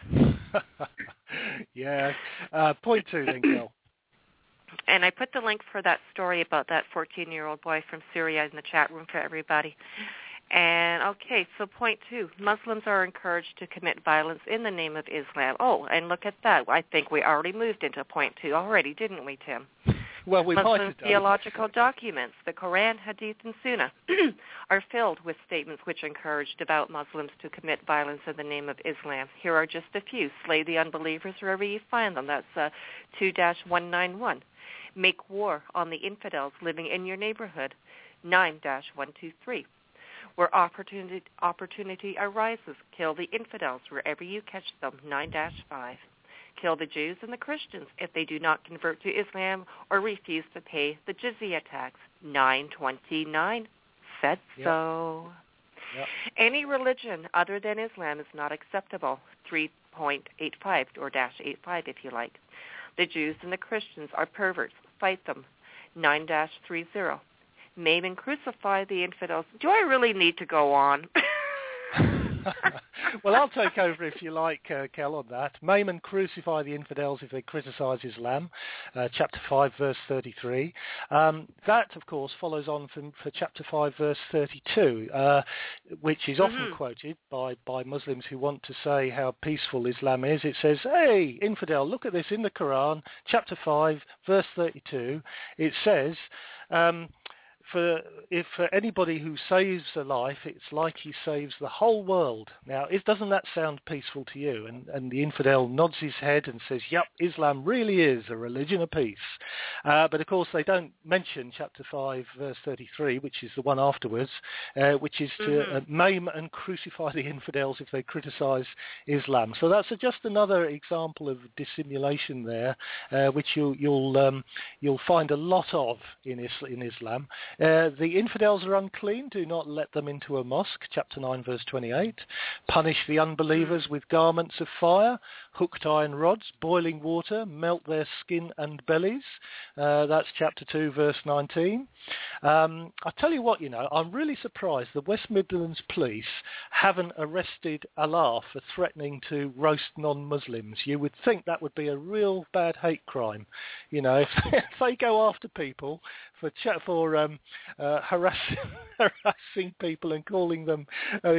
Yeah. Point 2 then, Kel. And I put the link for that story about that 14-year-old boy from Syria in the chat room for everybody. And, okay, so point 2, Muslims are encouraged to commit violence in the name of Islam. Oh, and look at that. I think we already moved into point 2 already, didn't we, Tim? Well, we Muslim might have done. Theological documents, the Quran, Hadith, and Sunnah, are filled with statements which encourage devout Muslims to commit violence in the name of Islam. Here are just a few. Slay the unbelievers wherever you find them. That's 2-191. Make war on the infidels living in your neighborhood. 9-123. Where opportunity arises, kill the infidels wherever you catch them. 9-5. Kill the Jews and the Christians if they do not convert to Islam or refuse to pay the jizya tax. 9-29. Said so. Yep. Any religion other than Islam is not acceptable. .85 or -85 if you like. The Jews and the Christians are perverts. Fight them. 9-30. Maim and crucify the infidels. Do I really need to go on? Well, I'll take over if you like, Kel, on that. Maim and crucify the infidels if they criticize Islam, chapter 5, verse 33. That, of course, follows on for chapter 5, verse 32, which is often quoted by Muslims who want to say how peaceful Islam is. It says, hey, infidel, look at this in the Quran, chapter 5, verse 32. It says... for anybody who saves a life, it's like he saves the whole world. Now, doesn't that sound peaceful to you? And the infidel nods his head and says, yep, Islam really is a religion of peace. But of course, they don't mention chapter 5, verse 33, which is the one afterwards, which is to maim and crucify the infidels if they criticize Islam. So that's just another example of dissimulation there, which you'll find a lot of in Islam. The infidels are unclean. Do not let them into a mosque. Chapter 9, verse 28. Punish the unbelievers with garments of fire, hooked iron rods, boiling water, melt their skin and bellies. That's chapter 2, verse 19. I tell you what, I'm really surprised the West Midlands police haven't arrested Allah for threatening to roast non-Muslims. You would think that would be a real bad hate crime. If they go after people for harassing people and calling them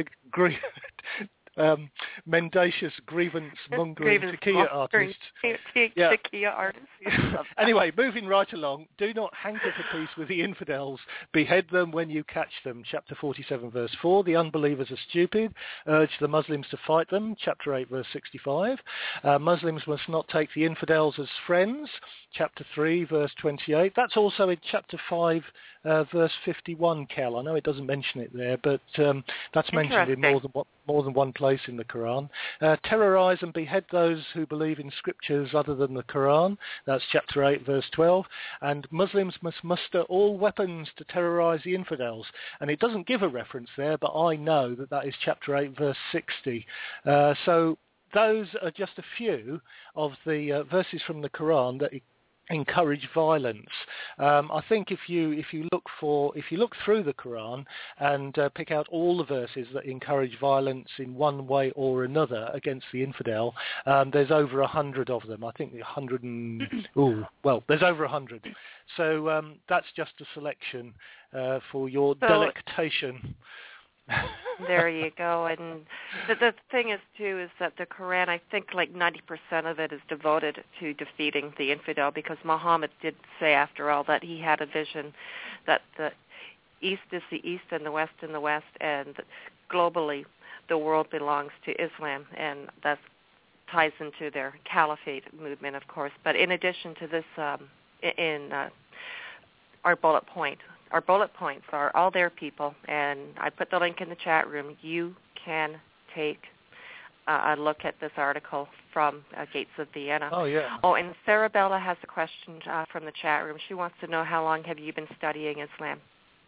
mendacious grievance-mongering tequila artists. Tequila artists. Anyway, moving right along, do not hanker for peace with the infidels. Behead them when you catch them. Chapter 47, verse 4. The unbelievers are stupid. Urge the Muslims to fight them. Chapter 8, verse 65. Muslims must not take the infidels as friends. Chapter 3, verse 28. That's also in chapter 5, verse 51, Kel. I know it doesn't mention it there, but that's mentioned in more than one place in the Quran. Terrorize and behead those who believe in scriptures other than the Quran. That's chapter 8, verse 12. And Muslims must muster all weapons to terrorize the infidels. And it doesn't give a reference there, but I know that is chapter 8, verse 60. So those are just a few of the verses from the Quran that encourage violence. I think if you look through the Quran and pick out all the verses that encourage violence in one way or another against the infidel, there's over 100 of them. I think 100 there's over 100. So that's just a selection for your delectation. There you go. And the thing is, too, is that the Quran, I think like 90% of it is devoted to defeating the infidel, because Muhammad did say, after all, that he had a vision that the East is the East and the West in the West, and globally the world belongs to Islam, and that ties into their caliphate movement, of course. But in addition to this, in our bullet points are all there, people, and I put the link in the chat room. You can take a look at this article from Gates of Vienna. Oh, yeah. Oh, and Sarabella has a question from the chat room. She wants to know, how long have you been studying Islam?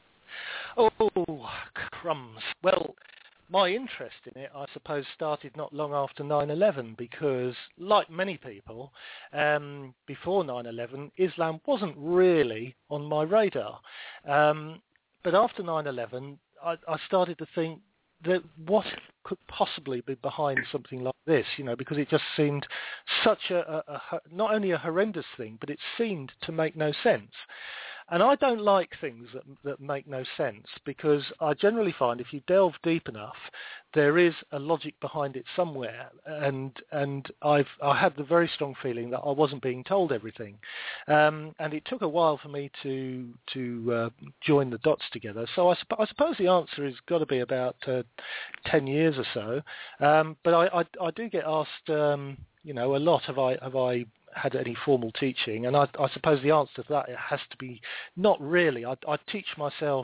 Oh, crumbs. Well, my interest in it, I suppose, started not long after 9/11, because, like many people, before 9/11, Islam wasn't really on my radar. But after 9/11, I started to think that what could possibly be behind something like this, because it just seemed such not only a horrendous thing, but it seemed to make no sense. And I don't like things that make no sense, because I generally find if you delve deep enough, there is a logic behind it somewhere. And I had the very strong feeling that I wasn't being told everything. And it took a while for me to join the dots together. So I suppose the answer has got to be about 10 years or so. But I do get asked, a lot, have I had any formal teaching, and I suppose the answer to that, it has to be not really. I teach myself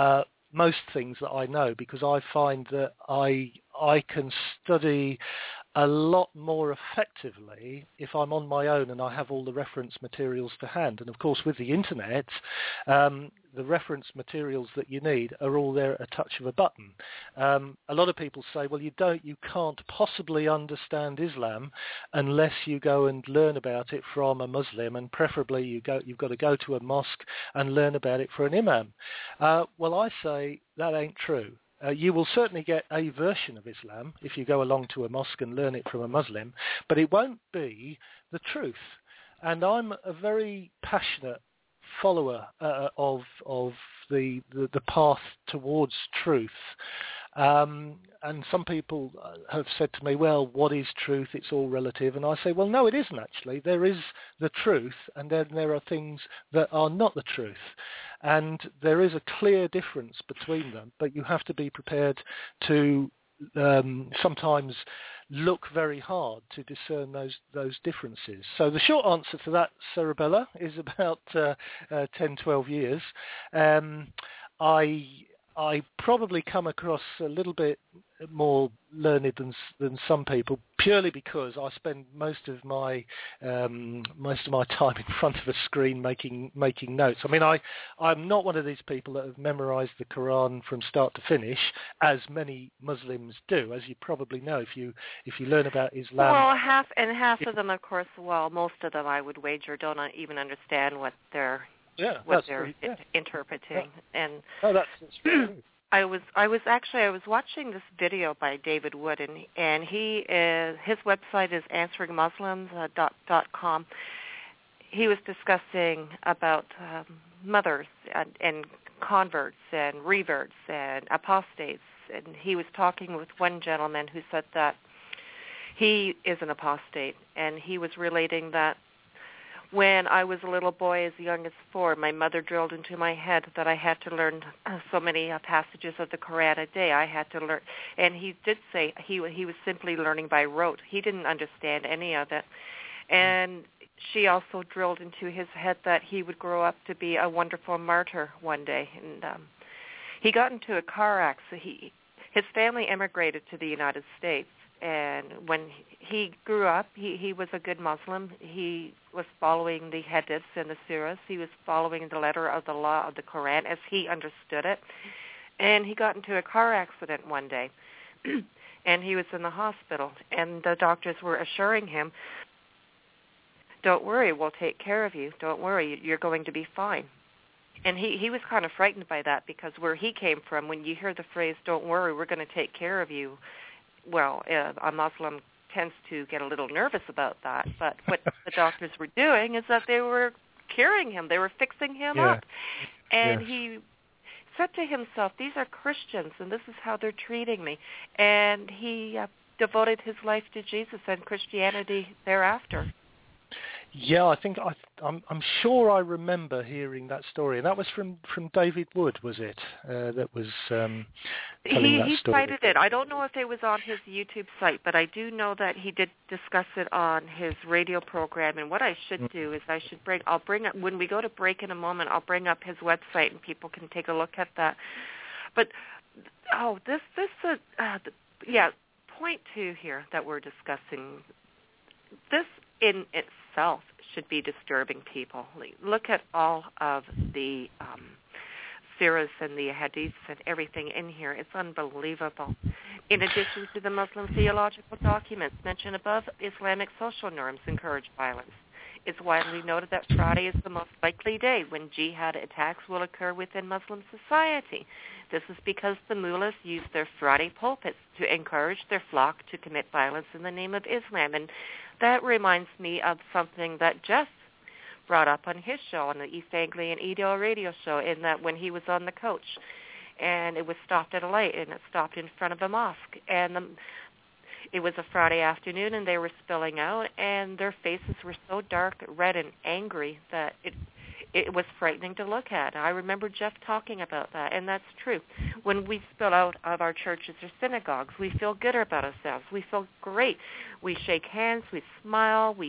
most things that I know, because I find that I can study a lot more effectively if I'm on my own and I have all the reference materials to hand. And of course, with the internet, the reference materials that you need are all there at a touch of a button. A lot of people say, well, you can't possibly understand Islam unless you go and learn about it from a Muslim, and preferably you've got to go to a mosque and learn about it for an imam. Well, I say that ain't true. You will certainly get a version of Islam if you go along to a mosque and learn it from a Muslim, but it won't be the truth. And I'm a very passionate follower of the path towards truth. And some people have said to me, well, what is truth? It's all relative. And I say, well, no, it isn't actually. There is the truth, and then there are things that are not the truth. And there is a clear difference between them, but you have to be prepared to sometimes look very hard to discern those differences. So the short answer to that, Sarabella, is about 10, 12 years. I probably come across a little bit more learned than some people, purely because I spend most of my time in front of a screen making notes. I mean, I'm not one of these people that have memorized the Quran from start to finish, as many Muslims do, as you probably know if you learn about Islam. Well, half of them, of course. Well, most of them, I would wager, don't even understand what they're interpreting. Yeah. And that's true. I was watching this video by David Wood, and his website is answeringmuslims.com. He was discussing about mothers and converts and reverts and apostates, and he was talking with one gentleman who said that he is an apostate, and he was relating that when I was a little boy, as young as 4, my mother drilled into my head that I had to learn so many passages of the Quran a day. I had to learn, and he did say he was simply learning by rote. He didn't understand any of it. And she also drilled into his head that he would grow up to be a wonderful martyr one day. And he got into a car accident. His family emigrated to the United States. And when he grew up, he was a good Muslim. He was following the hadiths and the surahs. He was following the letter of the law of the Quran as he understood it. And he got into a car accident one day, and he was in the hospital. And the doctors were assuring him, don't worry, we'll take care of you. Don't worry, you're going to be fine. And he was kind of frightened by that, because where he came from, when you hear the phrase, don't worry, we're going to take care of you, well, a Muslim tends to get a little nervous about that. But what the doctors were doing is that they were curing him. They were fixing him up. And he said to himself, these are Christians, and this is how they're treating me. And he devoted his life to Jesus and Christianity thereafter. Yeah, I think I'm sure I remember hearing that story, and that was from David Wood, was it? That was telling that story. He cited it. I don't know if it was on his YouTube site, but I do know that he did discuss it on his radio program. And what I should do is I'll bring up, when we go to break in a moment, I'll bring up his website and people can take a look at that. But point 2 here that we're discussing. This in itself should be disturbing people. Look at all of the surahs and the hadiths and everything in here. It's unbelievable. In addition to the Muslim theological documents mentioned above, Islamic social norms encourage violence. It's widely noted that Friday is the most likely day when jihad attacks will occur within Muslim society. This is because the mullahs use their Friday pulpits to encourage their flock to commit violence in the name of Islam. And that reminds me of something that Jeff brought up on his show, on the East Anglian EDL radio show, in that when he was on the coach, and it was stopped at a light, and it stopped in front of a mosque. And it was a Friday afternoon, and they were spilling out, and their faces were so dark, red, and angry that it was frightening to look at. I remember Jeff talking about that, and that's true. When we spill out of our churches or synagogues, we feel good about ourselves. We feel great. We shake hands. We smile. We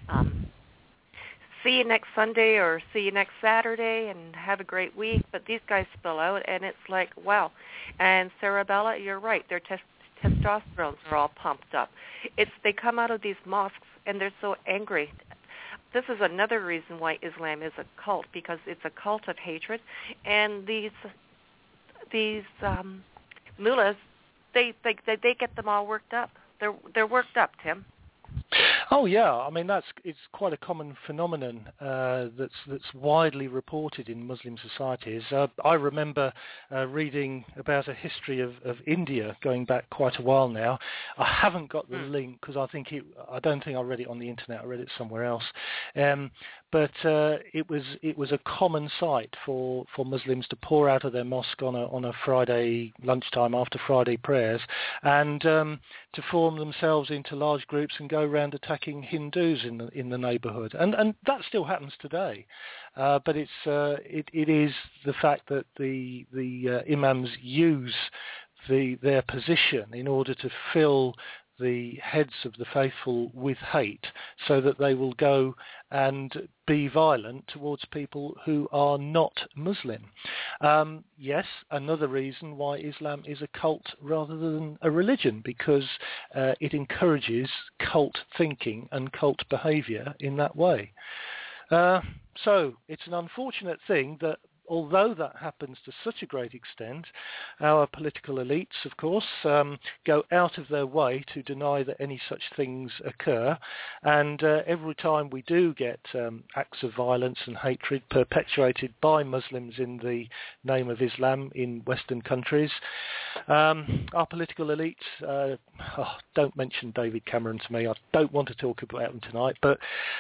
see you next Sunday or see you next Saturday and have a great week. But these guys spill out, and it's like, wow. And Sarabella, you're right. They're testosterones are all pumped up. They come out of these mosques and they're so angry. This is another reason why Islam is a cult, because it's a cult of hatred, and these mullahs, they get them all worked up. They're worked up, Tim. Oh yeah, I mean it's quite a common phenomenon that's widely reported in Muslim societies. I remember reading about a history of India going back quite a while now. I haven't got the link because I don't think I read it on the internet. I read it somewhere else. But it was a common sight for Muslims to pour out of their mosque on a Friday lunchtime after Friday prayers, and to form themselves into large groups and go around attacking Hindus in the neighbourhood, and that still happens today. But it is the fact that the imams use their position in order to fill the heads of the faithful with hate, so that they will go and be violent towards people who are not Muslim. Yes, another reason why Islam is a cult rather than a religion, because it encourages cult thinking and cult behaviour in that way. So it's an unfortunate thing that although that happens to such a great extent, our political elites, of course, go out of their way to deny that any such things occur. And every time we do get acts of violence and hatred perpetuated by Muslims in the name of Islam in Western countries, our political elites, don't mention David Cameron to me. I don't want to talk about him tonight, but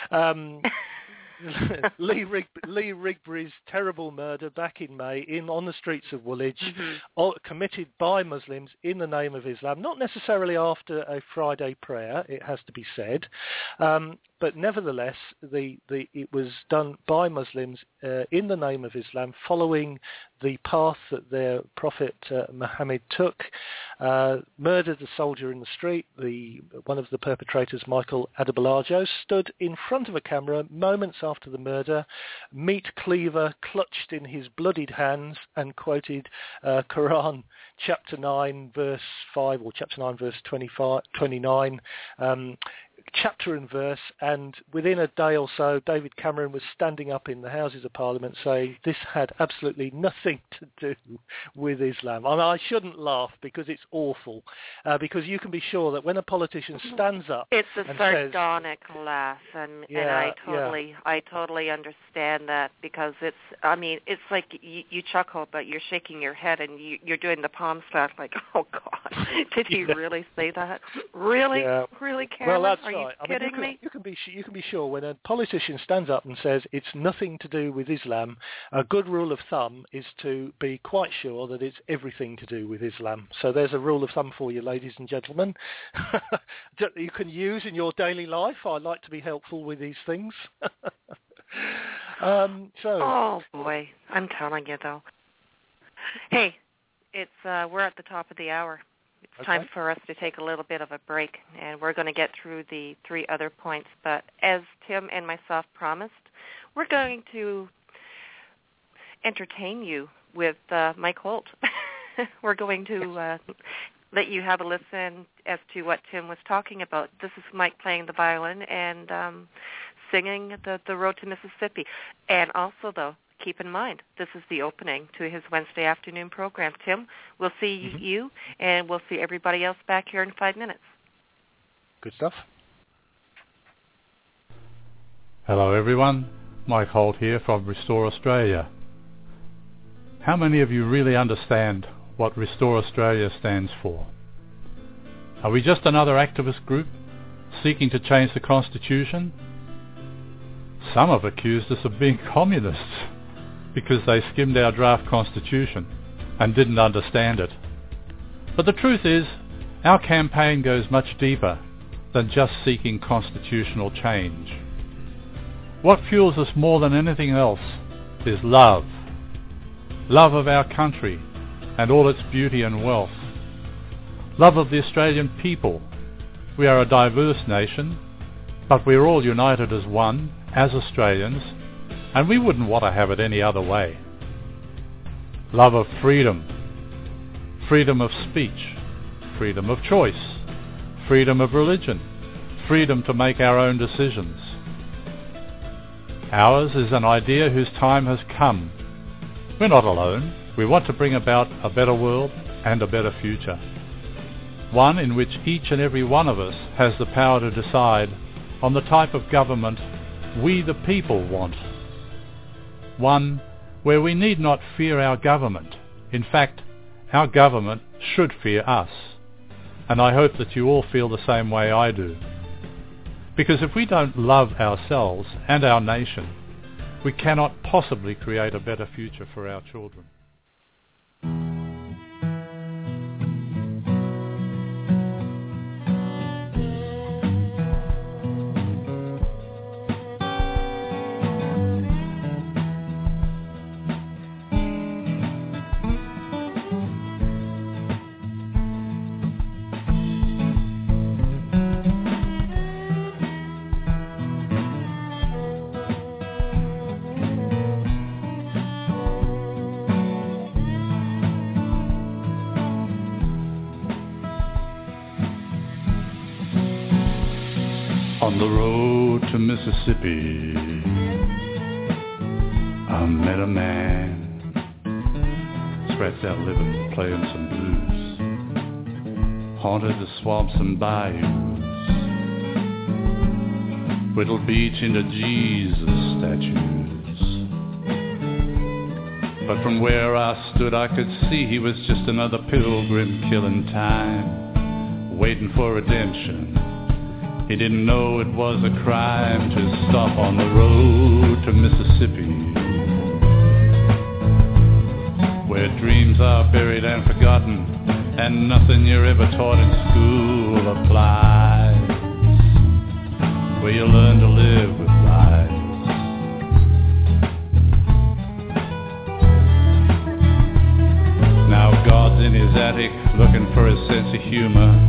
Lee Rigby's terrible murder back in May on the streets of Woolwich, committed by Muslims in the name of Islam, not necessarily after a Friday prayer, it has to be said, but nevertheless it was done by Muslims in the name of Islam, following the path that their Prophet Muhammad took, murdered a soldier in the street. One of the perpetrators, Michael Adebolajo, stood in front of a camera moments after the murder, meat cleaver clutched in his bloodied hands, and quoted Quran chapter 9 verse 5 or chapter 9 verse 29, chapter and verse, and within a day or so David Cameron was standing up in the Houses of Parliament saying this had absolutely nothing to do with Islam. I mean, I shouldn't laugh because it's awful, because you can be sure that when a politician stands up, it's a sardonic laugh, and I totally understand that, because it's like you chuckle but you're shaking your head and you're doing the palm slap like, oh God, did he really say that? Really, Cameron? Well, that's Are you kidding me? You can be sure when a politician stands up and says it's nothing to do with Islam, a good rule of thumb is to be quite sure that it's everything to do with Islam. So there's a rule of thumb for you, ladies and gentlemen, you can use in your daily life. I like to be helpful with these things. Oh boy, I'm telling you though. Hey, we're at the top of the hour. It's time for us to take a little bit of a break, and we're going to get through the 3 other points. But as Tim and myself promised, we're going to entertain you with Mike Holt. We're going to let you have a listen as to what Tim was talking about. This is Mike playing the violin and singing the Road to Mississippi. And also, though, keep in mind, this is the opening to his Wednesday afternoon program. Tim, we'll see you, and we'll see everybody else back here in 5 minutes. Good stuff. Hello, everyone. Mike Holt here from Restore Australia. How many of you really understand what Restore Australia stands for? Are we just another activist group seeking to change the Constitution? Some have accused us of being communists because they skimmed our draft Constitution and didn't understand it. But the truth is, our campaign goes much deeper than just seeking constitutional change. What fuels us more than anything else is love. Love of our country and all its beauty and wealth. Love of the Australian people. We are a diverse nation, but we're all united as one, as Australians, and we wouldn't want to have it any other way. Love of freedom, freedom of speech, freedom of choice, freedom of religion, freedom to make our own decisions. Ours is an idea whose time has come. We're not alone. We want to bring about a better world and a better future. One in which each and every one of us has the power to decide on the type of government we the people want. One where we need not fear our government. In fact, our government should fear us. And I hope that you all feel the same way I do. Because if we don't love ourselves and our nation, we cannot possibly create a better future for our children. On the road to Mississippi, I met a man, scratched out living, playing some blues, haunted the swamps and bayous, whittled beach into Jesus statues. But from where I stood I could see he was just another pilgrim killing time, waiting for redemption. He didn't know it was a crime to stop on the road to Mississippi, where dreams are buried and forgotten, and nothing you're ever taught in school applies, where you learn to live with lies. Now God's in his attic looking for a sense of humor.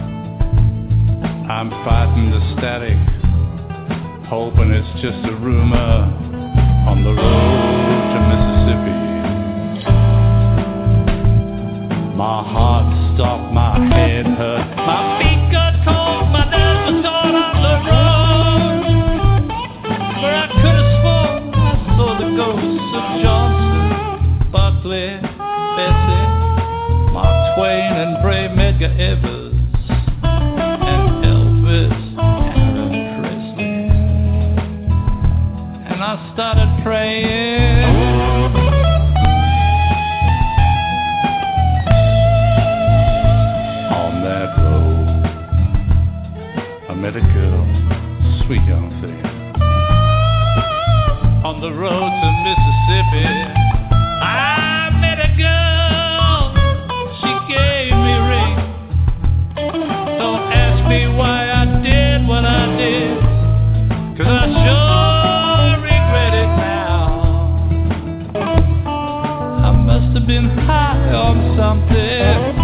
I'm fighting the static, hoping it's just a rumor on the road to Mississippi. My heart stopped, my head hurt, my feet got cold, my dad was out on the road, where I could have sworn I saw the ghosts of Johnson, Buckley, Bessie, Mark Twain and brave Medgar Evers. I started praying. On that road, I met a girl, sweet young thing. On the road to Mississippi, I met a girl, she gave me a ring. Don't ask me why I did what I did, 'cause I sure been high on something.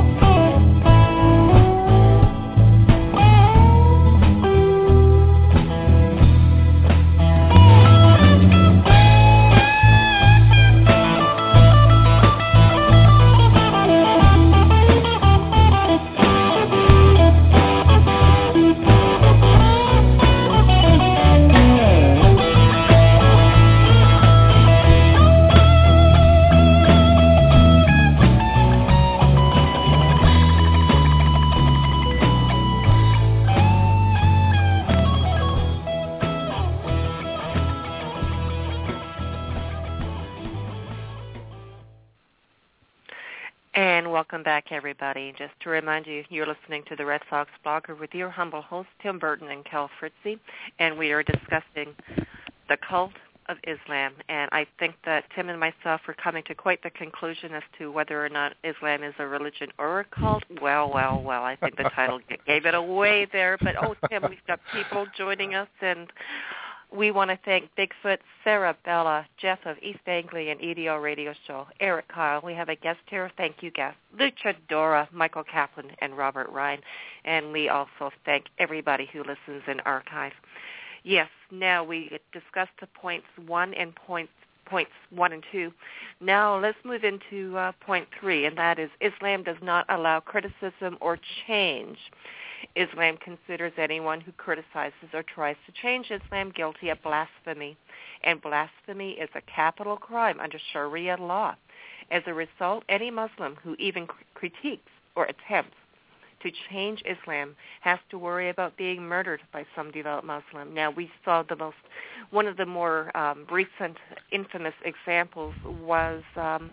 Welcome back, everybody. Just to remind you, you're listening to the Red Sox Blogger with your humble host, Tim Burton and Cal Fritzy, and we are discussing the cult of Islam. And I think that Tim and myself are coming to quite the conclusion as to whether or not Islam is a religion or a cult. Well, I think the title gave it away there. But, Tim, we've got people joining us, and we want to thank Bigfoot, Sarah, Bella, Jeff of East Anglia and EDO Radio Show, Eric Kyle. We have a guest here. Thank you, guest. Luchadora, Michael Kaplan, and Robert Ryan. And we also thank everybody who listens in archive. Yes, now we discussed the points 1 and point points 1 and 2. Now let's move into point 3, and that is Islam does not allow criticism or change. Islam considers anyone who criticizes or tries to change Islam guilty of blasphemy, and blasphemy is a capital crime under Sharia law. As a result, any Muslim who even critiques or attempts to change Islam has to worry about being murdered by some devout Muslim. Now, we saw one of the more recent infamous examples was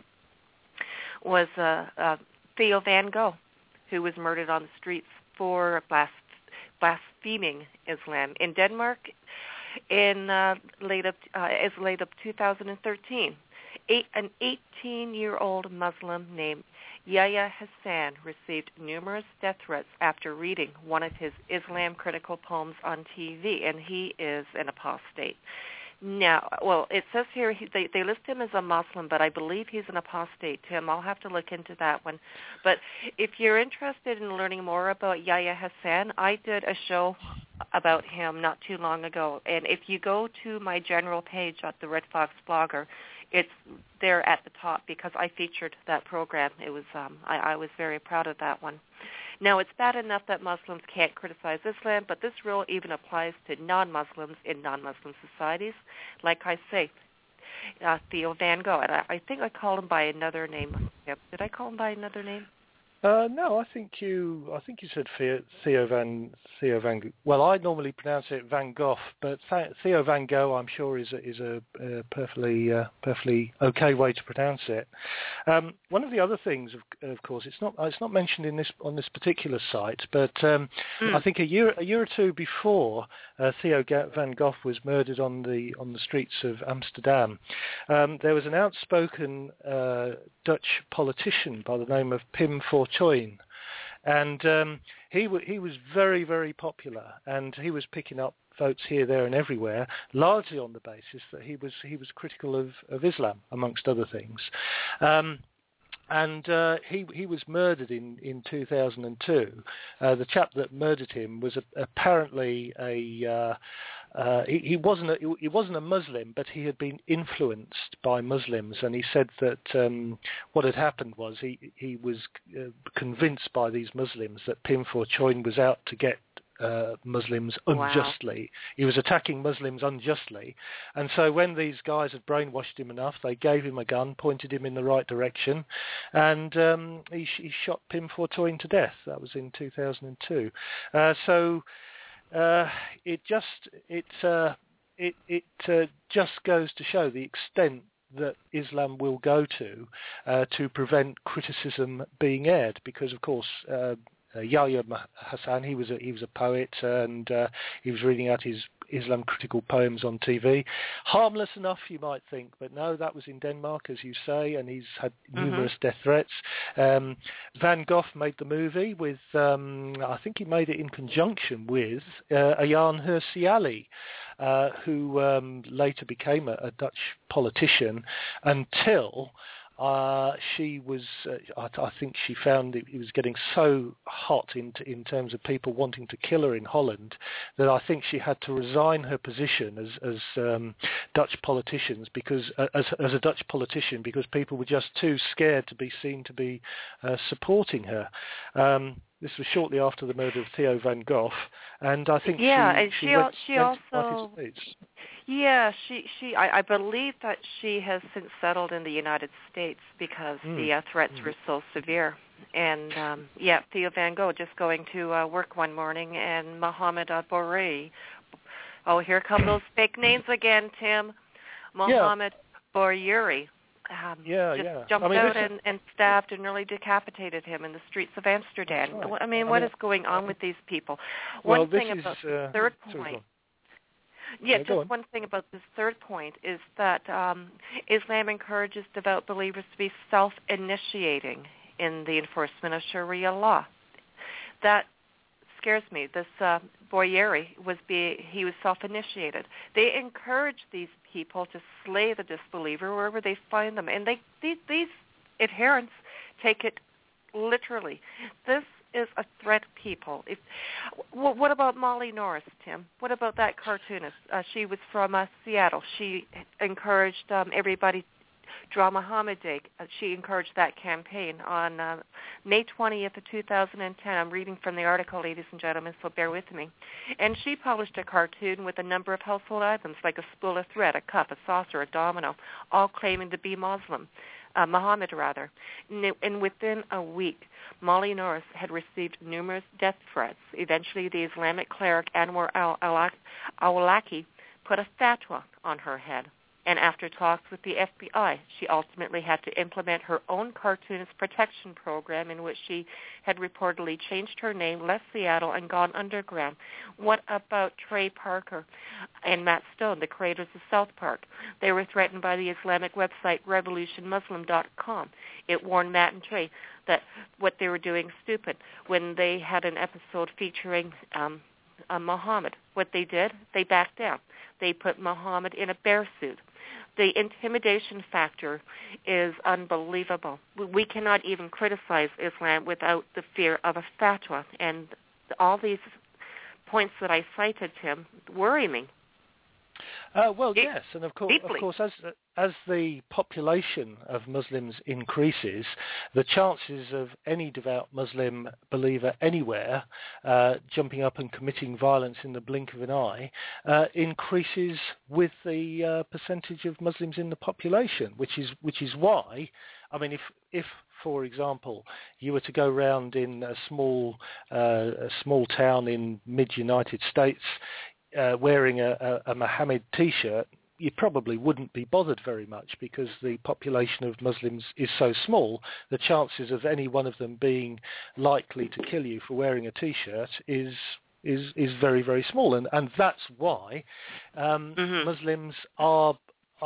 Theo van Gogh, who was murdered on the streets for blaspheming Islam in Denmark in as late of 2013. An 18-year-old Muslim named Yahya Hassan received numerous death threats after reading one of his Islam-critical poems on TV, and he is an apostate. Now, well, it says here they list him as a Muslim, but I believe he's an apostate, Tim. I'll have to look into that one. But if you're interested in learning more about Yahya Hassan, I did a show about him not too long ago. And if you go to my general page at the Red Fox Blogger, it's there at the top because I featured that program. It was I was very proud of that one. Now, it's bad enough that Muslims can't criticize Islam, but this rule even applies to non-Muslims in non-Muslim societies. Like I say, Theo van Gogh, and I think I called him by another name. Did I call him by another name? No, I think you said Theo van. Well, I normally pronounce it Van Gogh, but Theo van Gogh, I'm sure, is a perfectly okay way to pronounce it. One of the other things, of course, it's not mentioned on this particular site, but I think a year or two before Theo van Gogh was murdered on the streets of Amsterdam, there was an outspoken Dutch politician by the name of Pim Fortuyn, and he was very, very popular, and he was picking up votes here, there, and everywhere, largely on the basis that he was critical of Islam, amongst other things. And he was murdered in 2002. The chap that murdered him was apparently he wasn't a Muslim, but he had been influenced by Muslims, and he said that what had happened was he was convinced by these Muslims that Pim Fortuyn was out to get Muslims unjustly. Wow. He was attacking Muslims unjustly, and so when these guys had brainwashed him enough, they gave him a gun, pointed him in the right direction, and he shot Pim Fortuyn to death. That was in 2002. It just goes to show the extent that Islam will go to prevent criticism being aired, because of course Yahya Hassan, he was a poet, and he was reading out his Islam critical poems on TV. Harmless enough, you might think, but no, that was in Denmark, as you say, and he's had numerous death threats. Van Gogh made the movie with, I think he made it in conjunction with Ayaan Hirsi Ali, who later became a Dutch politician until she was, I think she found it was getting so hot in terms of people wanting to kill her in Holland that I think she had to resign her position as Dutch politicians because as a Dutch politician, because people were just too scared to be seen to be supporting her. This was shortly after the murder of Theo van Gogh, and I think she went to the States. Yeah, I believe that she has since settled in the United States because the threats were so severe. And Theo van Gogh just going to work one morning, and Mohamed Bourri. Oh, here come those fake names again, Tim. Mohamed Bourri. Jumped out and stabbed and nearly decapitated him in the streets of Amsterdam. Right. I mean, what is going on with these people? One thing about the third point. One thing about this third point is that Islam encourages devout believers to be self-initiating in the enforcement of Sharia law. That scares me. This Boyeri was self-initiated. They encourage these people to slay the disbeliever wherever they find them, and these adherents take it literally. This is a threat, people. What about Molly Norris, Tim? What about that cartoonist? She was from Seattle. She encouraged everybody. Draw Muhammad Day. She encouraged that campaign on May 20th of 2010. I'm reading from the article, ladies and gentlemen, so bear with me. And she published a cartoon with a number of household items like a spool of thread, a cup, a saucer, a domino, all claiming to be Muslim. Muhammad, rather. And within a week, Molly Norris had received numerous death threats. Eventually, the Islamic cleric Anwar al-Awlaki put a fatwa on her head. And after talks with the FBI, she ultimately had to implement her own cartoonist protection program in which she had reportedly changed her name, left Seattle, and gone underground. What about Trey Parker and Matt Stone, the creators of South Park? They were threatened by the Islamic website revolutionmuslim.com. It warned Matt and Trey that what they were doing stupid when they had an episode featuring Muhammad. What they did, they backed down. They put Muhammad in a bear suit. The intimidation factor is unbelievable. We cannot even criticize Islam without the fear of a fatwa. And all these points that I cited, Tim, worry me. Well, yes, and of course, as the population of Muslims increases, the chances of any devout Muslim believer anywhere jumping up and committing violence in the blink of an eye increases with the percentage of Muslims in the population, which is why, I mean, if for example, you were to go round in a small town in mid-United States wearing a Muhammad T-shirt, you probably wouldn't be bothered very much because the population of Muslims is so small. The chances of any one of them being likely to kill you for wearing a T-shirt is very, very small, and that's why Muslims are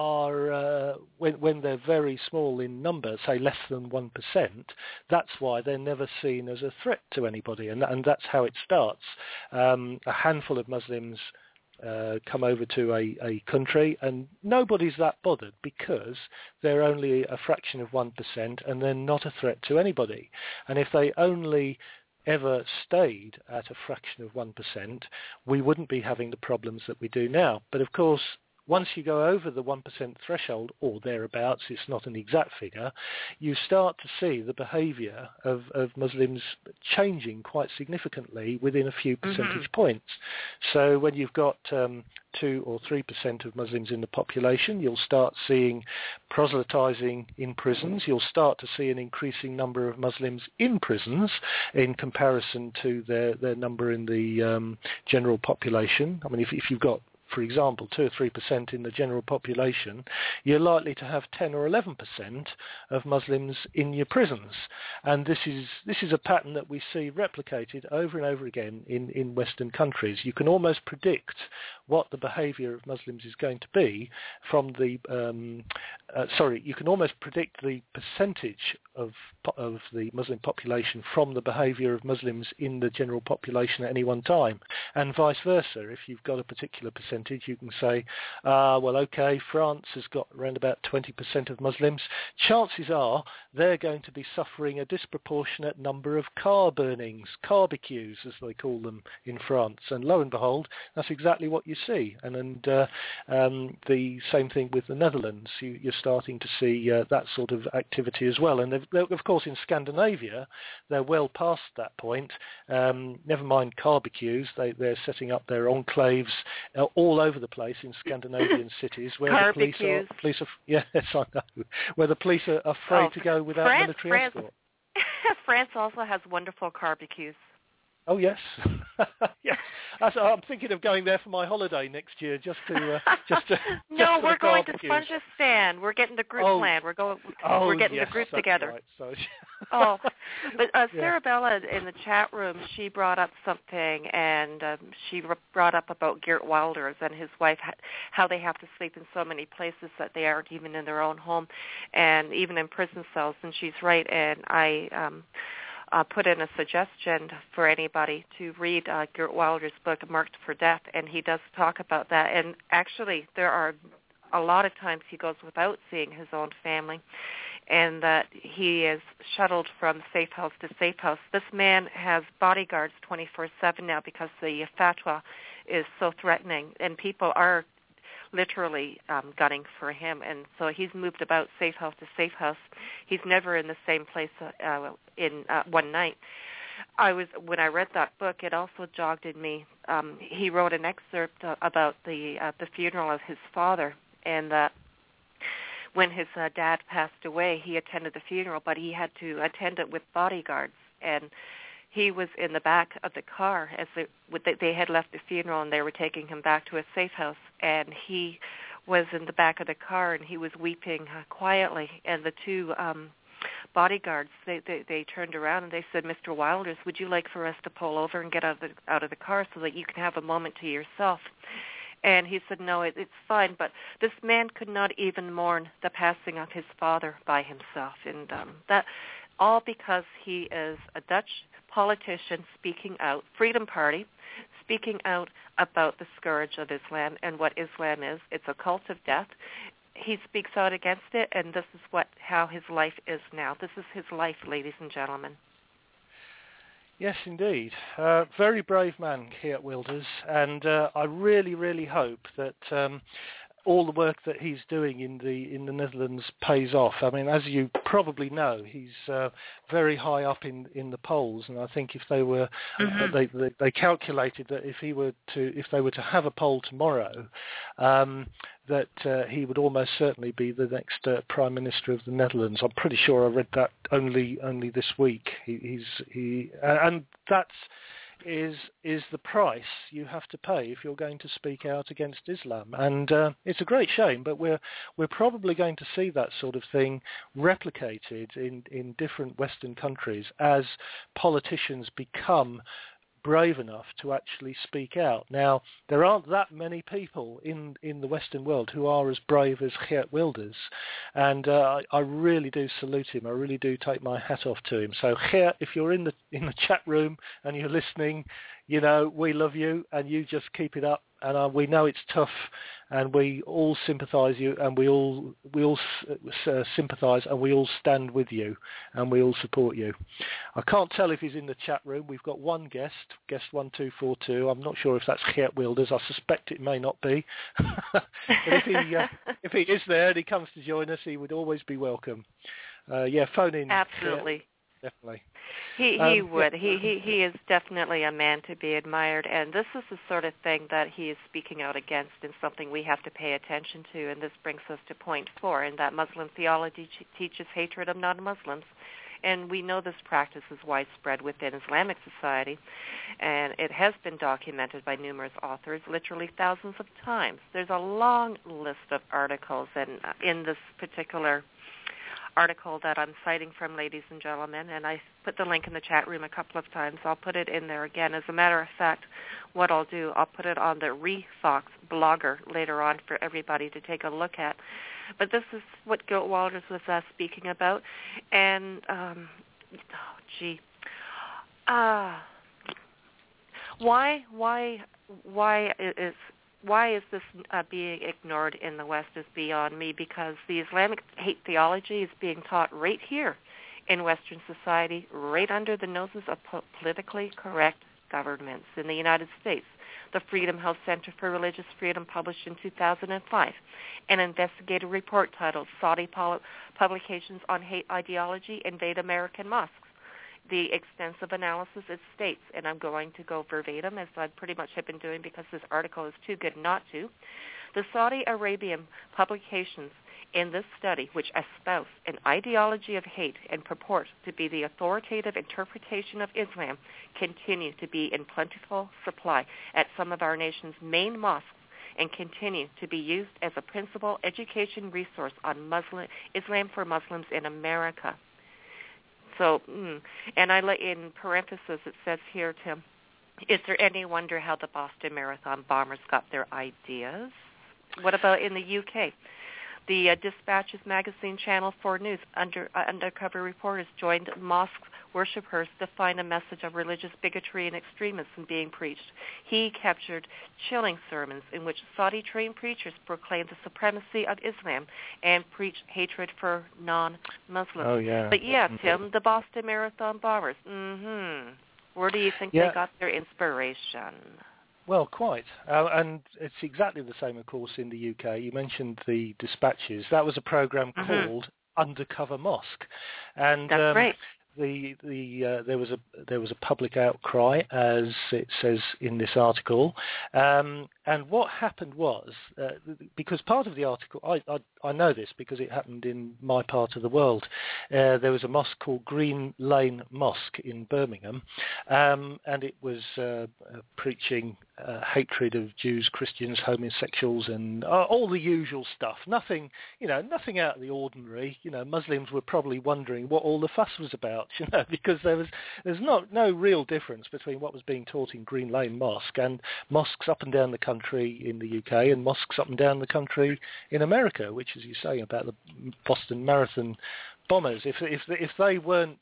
when they're very small in number, say less than 1%, that's why they're never seen as a threat to anybody, and that's how it starts. A handful of Muslims come over to a country, and nobody's that bothered because they're only a fraction of 1%, and they're not a threat to anybody. And if they only ever stayed at a fraction of 1%, we wouldn't be having the problems that we do now. But of course, once you go over the 1% threshold, or thereabouts, it's not an exact figure, you start to see the behaviour of Muslims changing quite significantly within a few percentage points. So when you've got 2 or 3% of Muslims in the population, you'll start seeing proselytizing in prisons. You'll start to see an increasing number of Muslims in prisons in comparison to their number in the general population. I mean, if you've got, for example, 2 or 3% in the general population, you're likely to have 10 or 11% of Muslims in your prisons. And this is a pattern that we see replicated over and over again in Western countries. You can almost predict what the behaviour of Muslims is going to be from the you can almost predict the percentage of the Muslim population from the behaviour of Muslims in the general population at any one time, and vice versa. If you've got a particular percentage, you can say, well, okay, France has got around about 20% of Muslims. Chances are they're going to be suffering a disproportionate number of car burnings, barbecues as they call them in France, and lo and behold, that's exactly what you see. And the same thing with the Netherlands. You're starting to see that sort of activity as well. And of course, in Scandinavia, they're well past that point. Never mind barbecues, they're setting up their enclaves all over the place in Scandinavian cities where the police are yes, I know, where the police are afraid to go without military escort. France also has wonderful barbecues. Oh yes, yes. I'm thinking of going there for my holiday next year, just to. No, we're going to Spongestan. We're getting the group plan. We're getting the group together. Right. But Sarah Bella in the chat room, she brought up something, and she brought up about Geert Wilders and his wife, how they have to sleep in so many places that they aren't even in their own home, and even in prison cells. And she's right, and I. Put in a suggestion for anybody to read Geert Wilders' book, Marked for Death, and he does talk about that. And actually, there are a lot of times he goes without seeing his own family. and that he is shuttled from safe house to safe house. This man has bodyguards 24/7 now because the fatwa is so threatening, and people are literally gunning for him, and so he's moved about safe house to safe house. He's never in the same place in one night. When I read that book, it also jogged in me. He wrote an excerpt about the funeral of his father, and that when his dad passed away, he attended the funeral, but he had to attend it with bodyguards, and he was in the back of the car as they had left the funeral, and they were taking him back to a safe house, and he was in the back of the car, and he was weeping quietly, and the two bodyguards, they turned around and they said, "Mr. Wilders, would you like for us to pull over and get out of the car so that you can have a moment to yourself?" And he said, "No, it's fine." But this man could not even mourn the passing of his father by himself, and that all because he is a Dutch politician speaking out, Freedom Party, speaking out about the scourge of Islam and what Islam is. It's a cult of death. He speaks out against it, and this is how his life is now. This is his life, ladies and gentlemen. Yes, indeed. Very brave man, Geert Wilders, and I really, really hope that all the work that he's doing in the Netherlands pays off. I mean, as you probably know, he's very high up in the polls, and I think if they were, they calculated that if they were to have a poll tomorrow, that he would almost certainly be the next Prime Minister of the Netherlands. I'm pretty sure I read that only this week. And that's is the price you have to pay if you're going to speak out against Islam. And it's a great shame, but we're probably going to see that sort of thing replicated in different Western countries as politicians become brave enough to actually speak out. Now, there aren't that many people in the Western world who are as brave as Geert Wilders, and I really do salute him. I really do take my hat off to him. So, Geert, if you're in the chat room and you're listening, you know, we love you, and you just keep it up. And we know it's tough, and we all sympathise you, and we all sympathise, and we all stand with you, and we all support you. I can't tell if he's in the chat room. We've got one guest 1242. I'm not sure if that's Geert Wilders. I suspect it may not be. But if he is there and he comes to join us, he would always be welcome. Phone in. Absolutely. Geert. Definitely. He would. He is definitely a man to be admired, and this is the sort of thing that he is speaking out against and something we have to pay attention to, and this brings us to point 4, in that Muslim theology teaches hatred of non-Muslims. And we know this practice is widespread within Islamic society, and it has been documented by numerous authors, literally thousands of times. There's a long list of articles, and in this particular article that I'm citing from, ladies and gentlemen, and I put the link in the chat room a couple of times. I'll put it in there again. As a matter of fact, what I'll do, I'll put it on the ReFox blogger later on for everybody to take a look at. But this is what Geert Wilders was speaking about, and why is this being ignored in the West is beyond me, because the Islamic hate theology is being taught right here in Western society, right under the noses of politically correct governments in the United States. The Freedom House Center for Religious Freedom published in 2005 an investigative report titled Saudi Publications on Hate Ideology Invade American Mosques. The extensive analysis, it states, and I'm going to go verbatim as I pretty much have been doing because this article is too good not to, the Saudi Arabian publications in this study, which espouse an ideology of hate and purport to be the authoritative interpretation of Islam, continue to be in plentiful supply at some of our nation's main mosques and continue to be used as a principal education resource on Islam for Muslims in America. So, and in parentheses it says here, Tim, is there any wonder how the Boston Marathon bombers got their ideas? What about in the UK? The Dispatches Magazine Channel 4 News undercover reporters joined mosque worshippers to find a message of religious bigotry and extremism being preached. He captured chilling sermons in which Saudi-trained preachers proclaimed the supremacy of Islam and preached hatred for non-Muslims. Oh, yeah. But yeah, Tim, the Boston Marathon bombers, where do you think they got their inspiration? Well, quite. And it's exactly the same, of course, in the UK. You mentioned the Dispatches. That was a program called Undercover Mosque. And that's right. There was a public outcry, as it says in this article, and what happened was because part of the article, I know this because it happened in my part of the world. There was a mosque called Green Lane Mosque in Birmingham, and it was preaching hatred of Jews, Christians, homosexuals, and all the usual stuff. Nothing out of the ordinary. Muslims were probably wondering what all the fuss was about, because there's no real difference between what was being taught in Green Lane Mosque and mosques up and down the country in the UK and mosques up and down the country in America, which, as you say, about the Boston Marathon bombers. If they weren't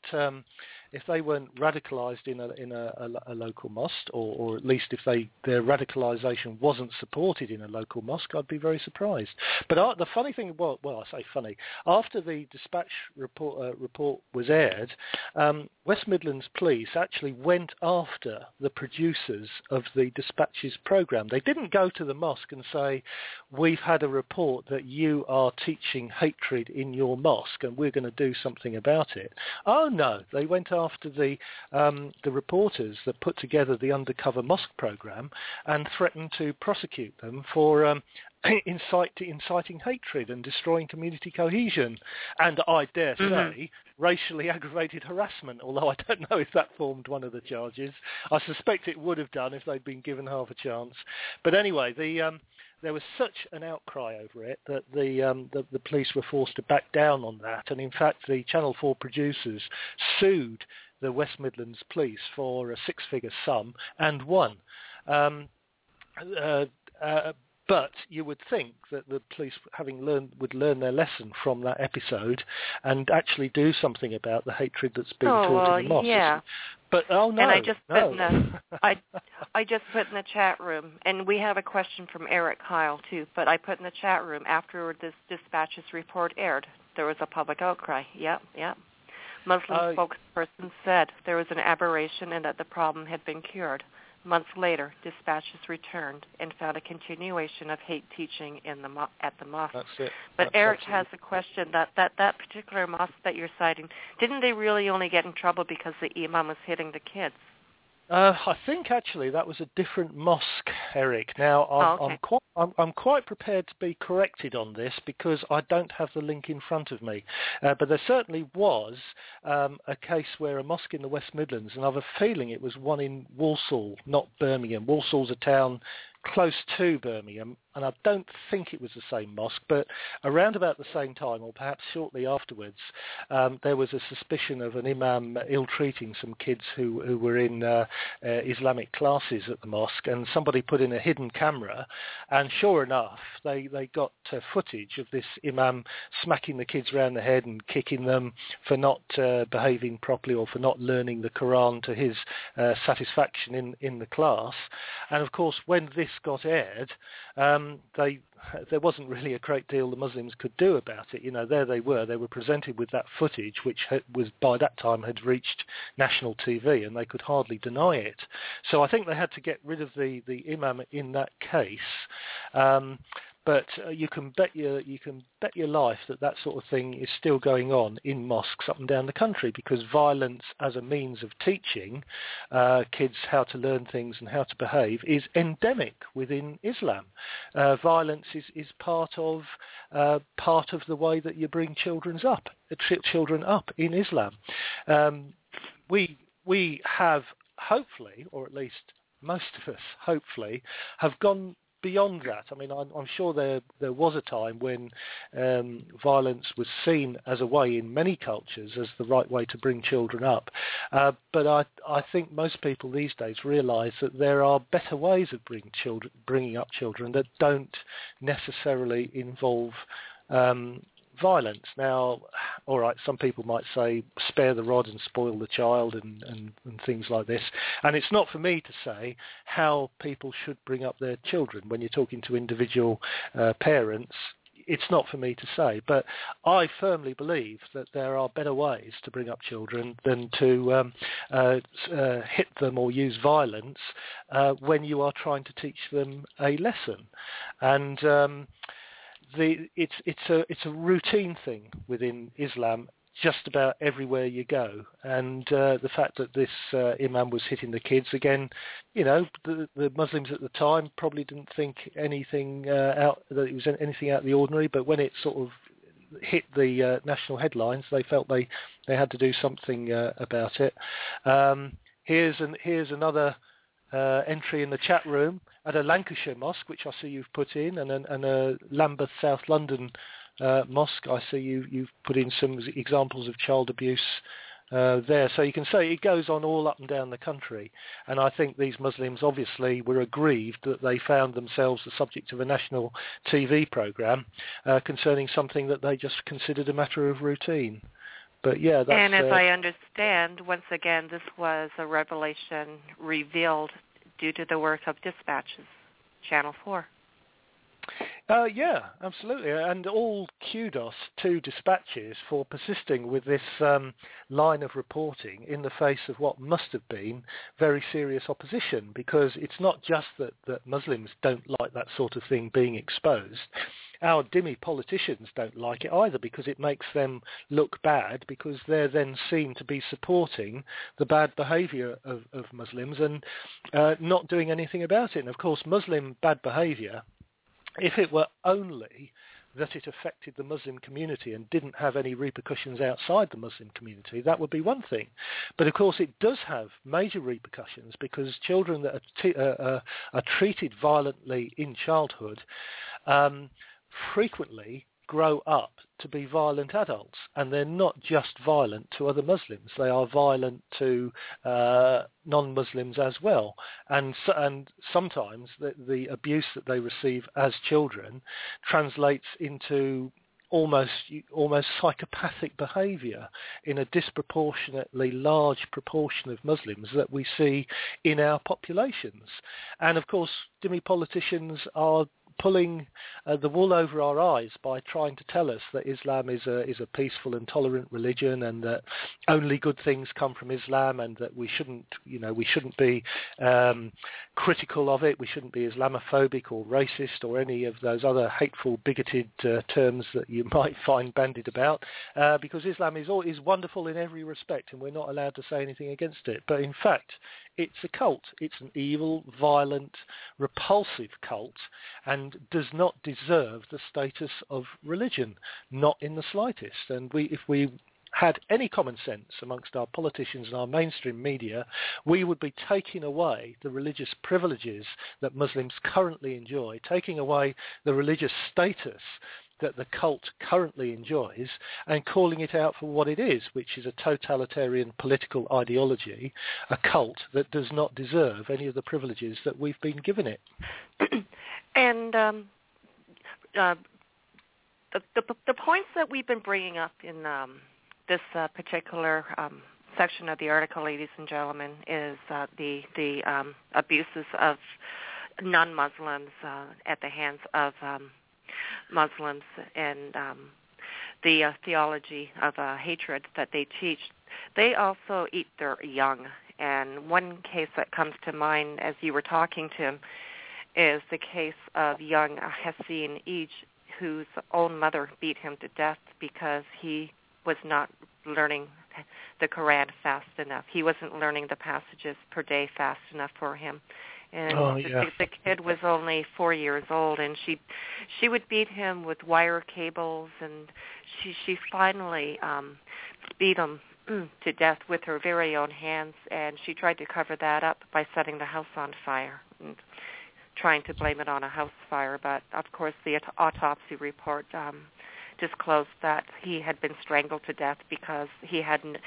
radicalised in a local mosque, or at least if their radicalisation wasn't supported in a local mosque, I'd be very surprised. But the funny thing, well, I say funny, after the Dispatch report was aired, West Midlands Police actually went after the producers of the Dispatches programme. They didn't go to the mosque and say, we've had a report that you are teaching hatred in your mosque and we're going to do something about it. Oh no, they went after the reporters that put together the Undercover Mosque programme and threatened to prosecute them for inciting hatred and destroying community cohesion, and I dare say racially aggravated harassment, although I don't know if that formed one of the charges. I suspect it would have done if they'd been given half a chance. But anyway, there was such an outcry over it that the police were forced to back down on that, and in fact the Channel 4 producers sued the West Midlands Police for a six-figure sum and won. But you would think that the police, would learn their lesson from that episode and actually do something about the hatred that's being taught in the mosques. Yeah. But no. And I just put in the chat room, and we have a question from Eric Kyle too. But I put in the chat room after this Dispatches report aired, there was a public outcry. Yep. Muslim spokesperson said there was an aberration and that the problem had been cured. Months later, Dispatches returned and found a continuation of hate teaching at the mosque. That's it. But Eric has a question that particular mosque that you're citing, didn't they really only get in trouble because the imam was hitting the kids? I think actually that was a different mosque, Eric. Now I'm quite prepared to be corrected on this because I don't have the link in front of me. But there certainly was a case where a mosque in the West Midlands, and I have a feeling it was one in Walsall, not Birmingham. Walsall's a town close to Birmingham, and I don't think it was the same mosque, but around about the same time, or perhaps shortly afterwards, there was a suspicion of an imam ill-treating some kids who were in Islamic classes at the mosque, and somebody put in a hidden camera, and sure enough, they got footage of this imam smacking the kids around the head and kicking them for not behaving properly or for not learning the Quran to his satisfaction in the class. And of course, when this got aired, there wasn't really a great deal the Muslims could do about it. There they were presented with that footage, which was by that time had reached national TV, and they could hardly deny it. So I think they had to get rid of the imam in that case. But you can bet your life that sort of thing is still going on in mosques up and down the country, because violence as a means of teaching kids how to learn things and how to behave is endemic within Islam. Violence is part of the way that you bring children up in Islam. We have hopefully, or at least most of us hopefully, have gone beyond that. I mean, I'm sure there was a time when violence was seen as a way in many cultures as the right way to bring children up. But I think most people these days realise that there are better ways of bringing up children that don't necessarily involve violence. Now, all right, some people might say spare the rod and spoil the child and things like this. And it's not for me to say how people should bring up their children. When you're talking to individual parents, it's not for me to say. But I firmly believe that there are better ways to bring up children than to hit them or use violence when you are trying to teach them a lesson. And it's a routine thing within Islam just about everywhere you go, and the fact that this imam was hitting the kids again, the Muslims at the time probably didn't think anything that it was anything out of the ordinary, but when it sort of hit the national headlines, they felt they had to do something about it. Here's another entry in the chat room at a Lancashire mosque, which I see you've put in, and a Lambeth, South London mosque. I see you've put in some examples of child abuse there. So you can say it goes on all up and down the country. And I think these Muslims obviously were aggrieved that they found themselves the subject of a national TV programme concerning something that they just considered a matter of routine. But yeah, that's, and as I understand, once again, this was a revelation revealed due to the work of Dispatches, Channel 4. Yeah, absolutely. And all kudos to Dispatches for persisting with this line of reporting in the face of what must have been very serious opposition, because it's not just that Muslims don't like that sort of thing being exposed. Our dhimmi politicians don't like it either, because it makes them look bad, because they're then seen to be supporting the bad behaviour of Muslims and not doing anything about it. And of course, Muslim bad behaviour, if it were only that it affected the Muslim community and didn't have any repercussions outside the Muslim community, that would be one thing. But of course it does have major repercussions, because children that are treated violently in childhood frequently grow up to be violent adults, and they're not just violent to other Muslims, they are violent to non-Muslims as well, and sometimes the abuse that they receive as children translates into almost psychopathic behaviour in a disproportionately large proportion of Muslims that we see in our populations. And of course, dhimmi politicians are pulling the wool over our eyes by trying to tell us that Islam is a peaceful and tolerant religion, and that only good things come from Islam, and that we shouldn't be critical of it. We shouldn't be Islamophobic or racist or any of those other hateful, bigoted terms that you might find bandied about, because Islam is wonderful in every respect, and we're not allowed to say anything against it. But in fact, it's a cult. It's an evil, violent, repulsive cult, and does not deserve the status of religion, not in the slightest. And if we had any common sense amongst our politicians and our mainstream media, we would be taking away the religious privileges that Muslims currently enjoy, taking away the religious status that the cult currently enjoys, and calling it out for what it is, which is a totalitarian political ideology, a cult that does not deserve any of the privileges that we've been given it. And the points that we've been bringing up in this particular section of the article, ladies and gentlemen, is the abuses of non-Muslims at the hands of Muslims, and the theology of hatred that they teach. They also eat their young. And one case that comes to mind as you were talking to him is the case of young Hassan Eid, whose own mother beat him to death because he was not learning the Quran fast enough. He wasn't learning the passages per day fast enough for him. And the kid was only 4 years old, and she would beat him with wire cables, and she finally beat him to death with her very own hands, and she tried to cover that up by setting the house on fire and trying to blame it on a house fire. But of course the autopsy report disclosed that he had been strangled to death because he hadn't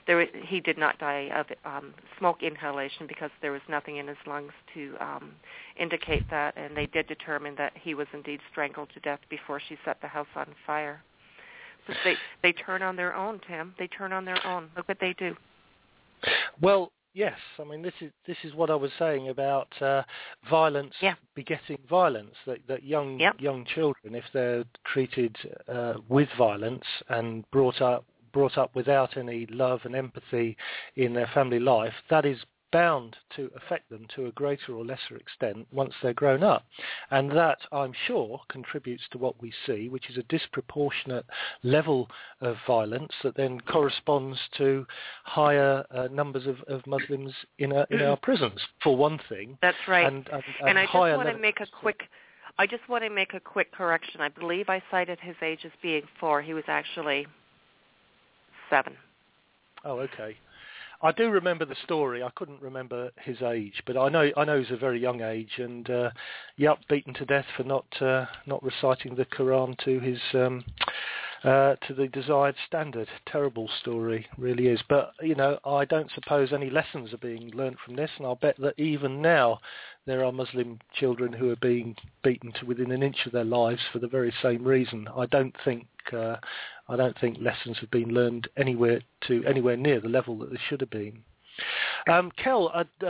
He did not die of smoke inhalation because there was nothing in his lungs to indicate that, and they did determine that he was indeed strangled to death before she set the house on fire. So they turn on their own, Tim. They turn on their own. Look what they do. Well, yes. I mean, this is what I was saying about violence begetting violence. That young children, if they're treated with violence and brought up without any love and empathy in their family life, that is bound to affect them to a greater or lesser extent once they're grown up. And that, I'm sure, contributes to what we see, which is a disproportionate level of violence that then corresponds to higher numbers of Muslims in our prisons, for one thing. That's right. And I just want to make a quick correction. I believe I cited his age as being 4. He was actually 7. Oh, okay. I do remember the story. I couldn't remember his age, but I know he's a very young age, and beaten to death for not reciting the Quran to his to the desired standard. Terrible story, really is. But I don't suppose any lessons are being learnt from this, and I'll bet that even now there are Muslim children who are being beaten to within an inch of their lives for the very same reason. I don't think lessons have been learned anywhere near the level that they should have been. Kel,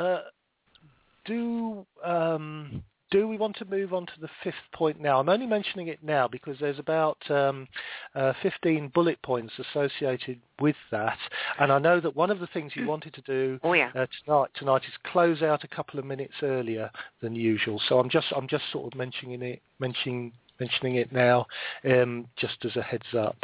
do we want to move on to the 5th point now? I'm only mentioning it now because there's about 15 bullet points associated with that, and I know that one of the things you wanted to do tonight is close out a couple of minutes earlier than usual. So I'm just sort of mentioning it now, just as a heads up.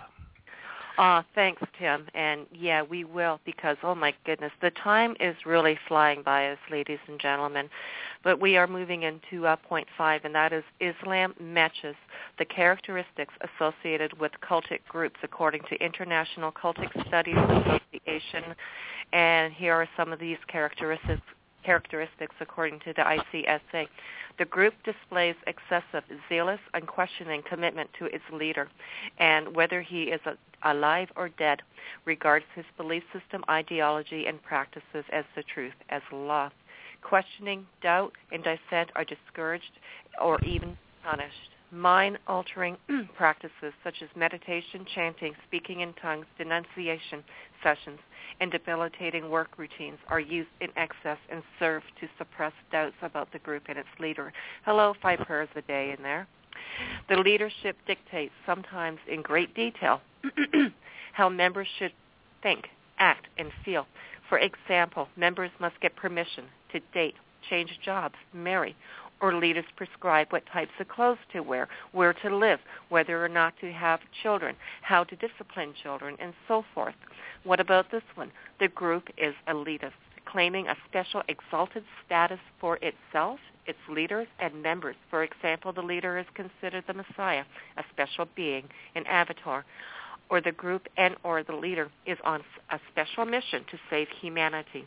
Thanks, Tim. And yeah, we will, because, oh my goodness, the time is really flying by us, ladies and gentlemen. But we are moving into point 5, and that is Islam matches the characteristics associated with cultic groups according to International Cultic Studies Association. And here are some of these characteristics according to the ICSA. The group displays excessive, zealous, unquestioning commitment to its leader, and whether he is alive or dead, regards his belief system, ideology, and practices as the truth, as law. Questioning, doubt, and dissent are discouraged or even punished. Mind-altering practices such as meditation, chanting, speaking in tongues, denunciation sessions, and debilitating work routines are used in excess and serve to suppress doubts about the group and its leader. Hello, 5 prayers a day in there. The leadership dictates, sometimes in great detail, how members should think, act, and feel. For example, members must get permission to date, change jobs, marry, or leaders prescribe what types of clothes to wear, where to live, whether or not to have children, how to discipline children, and so forth. What about this one? The group is elitist, claiming a special exalted status for itself, its leaders, and members. For example, the leader is considered the Messiah, a special being, an avatar, or the group and or the leader is on a special mission to save humanity.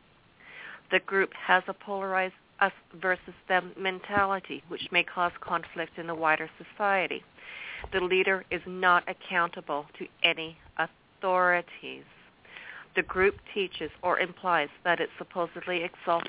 The group has a polarized us versus them mentality, which may cause conflict in the wider society. The leader is not accountable to any authorities. The group teaches or implies that its supposedly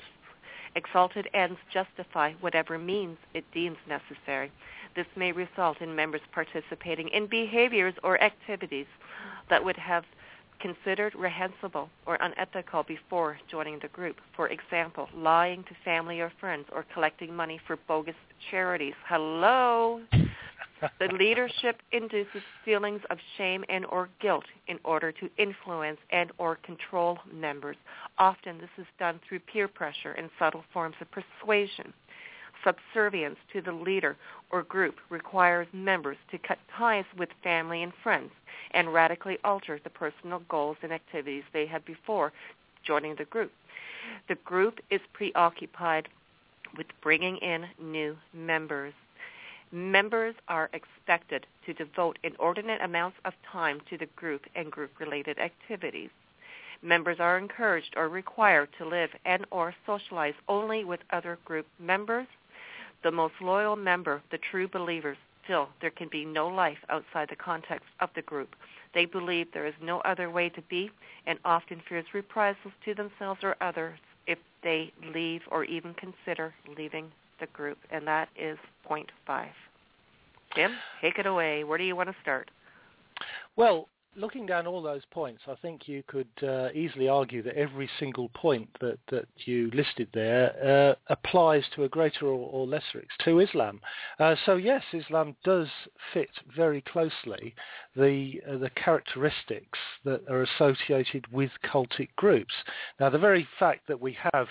exalted ends justify whatever means it deems necessary. This may result in members participating in behaviors or activities that would have considered reprehensible or unethical before joining the group. For example, lying to family or friends or collecting money for bogus charities. Hello? The leadership induces feelings of shame and or guilt in order to influence and or control members. Often this is done through peer pressure and subtle forms of persuasion. Subservience to the leader or group requires members to cut ties with family and friends and radically alter the personal goals and activities they had before joining the group. The group is preoccupied with bringing in new members. Members are expected to devote inordinate amounts of time to the group and group-related activities. Members are encouraged or required to live and or socialize only with other group members. The most loyal member, the true believers, still there can be no life outside the context of the group. They believe there is no other way to be and often fears reprisals to themselves or others if they leave or even consider leaving the group. And that is point 5. Tim, take it away. Where do you want to start? Well, looking down all those points, I think you could easily argue that every single point that you listed there applies to a greater or lesser extent to Islam. So yes, Islam does fit very closely the characteristics that are associated with cultic groups. Now, the very fact that we have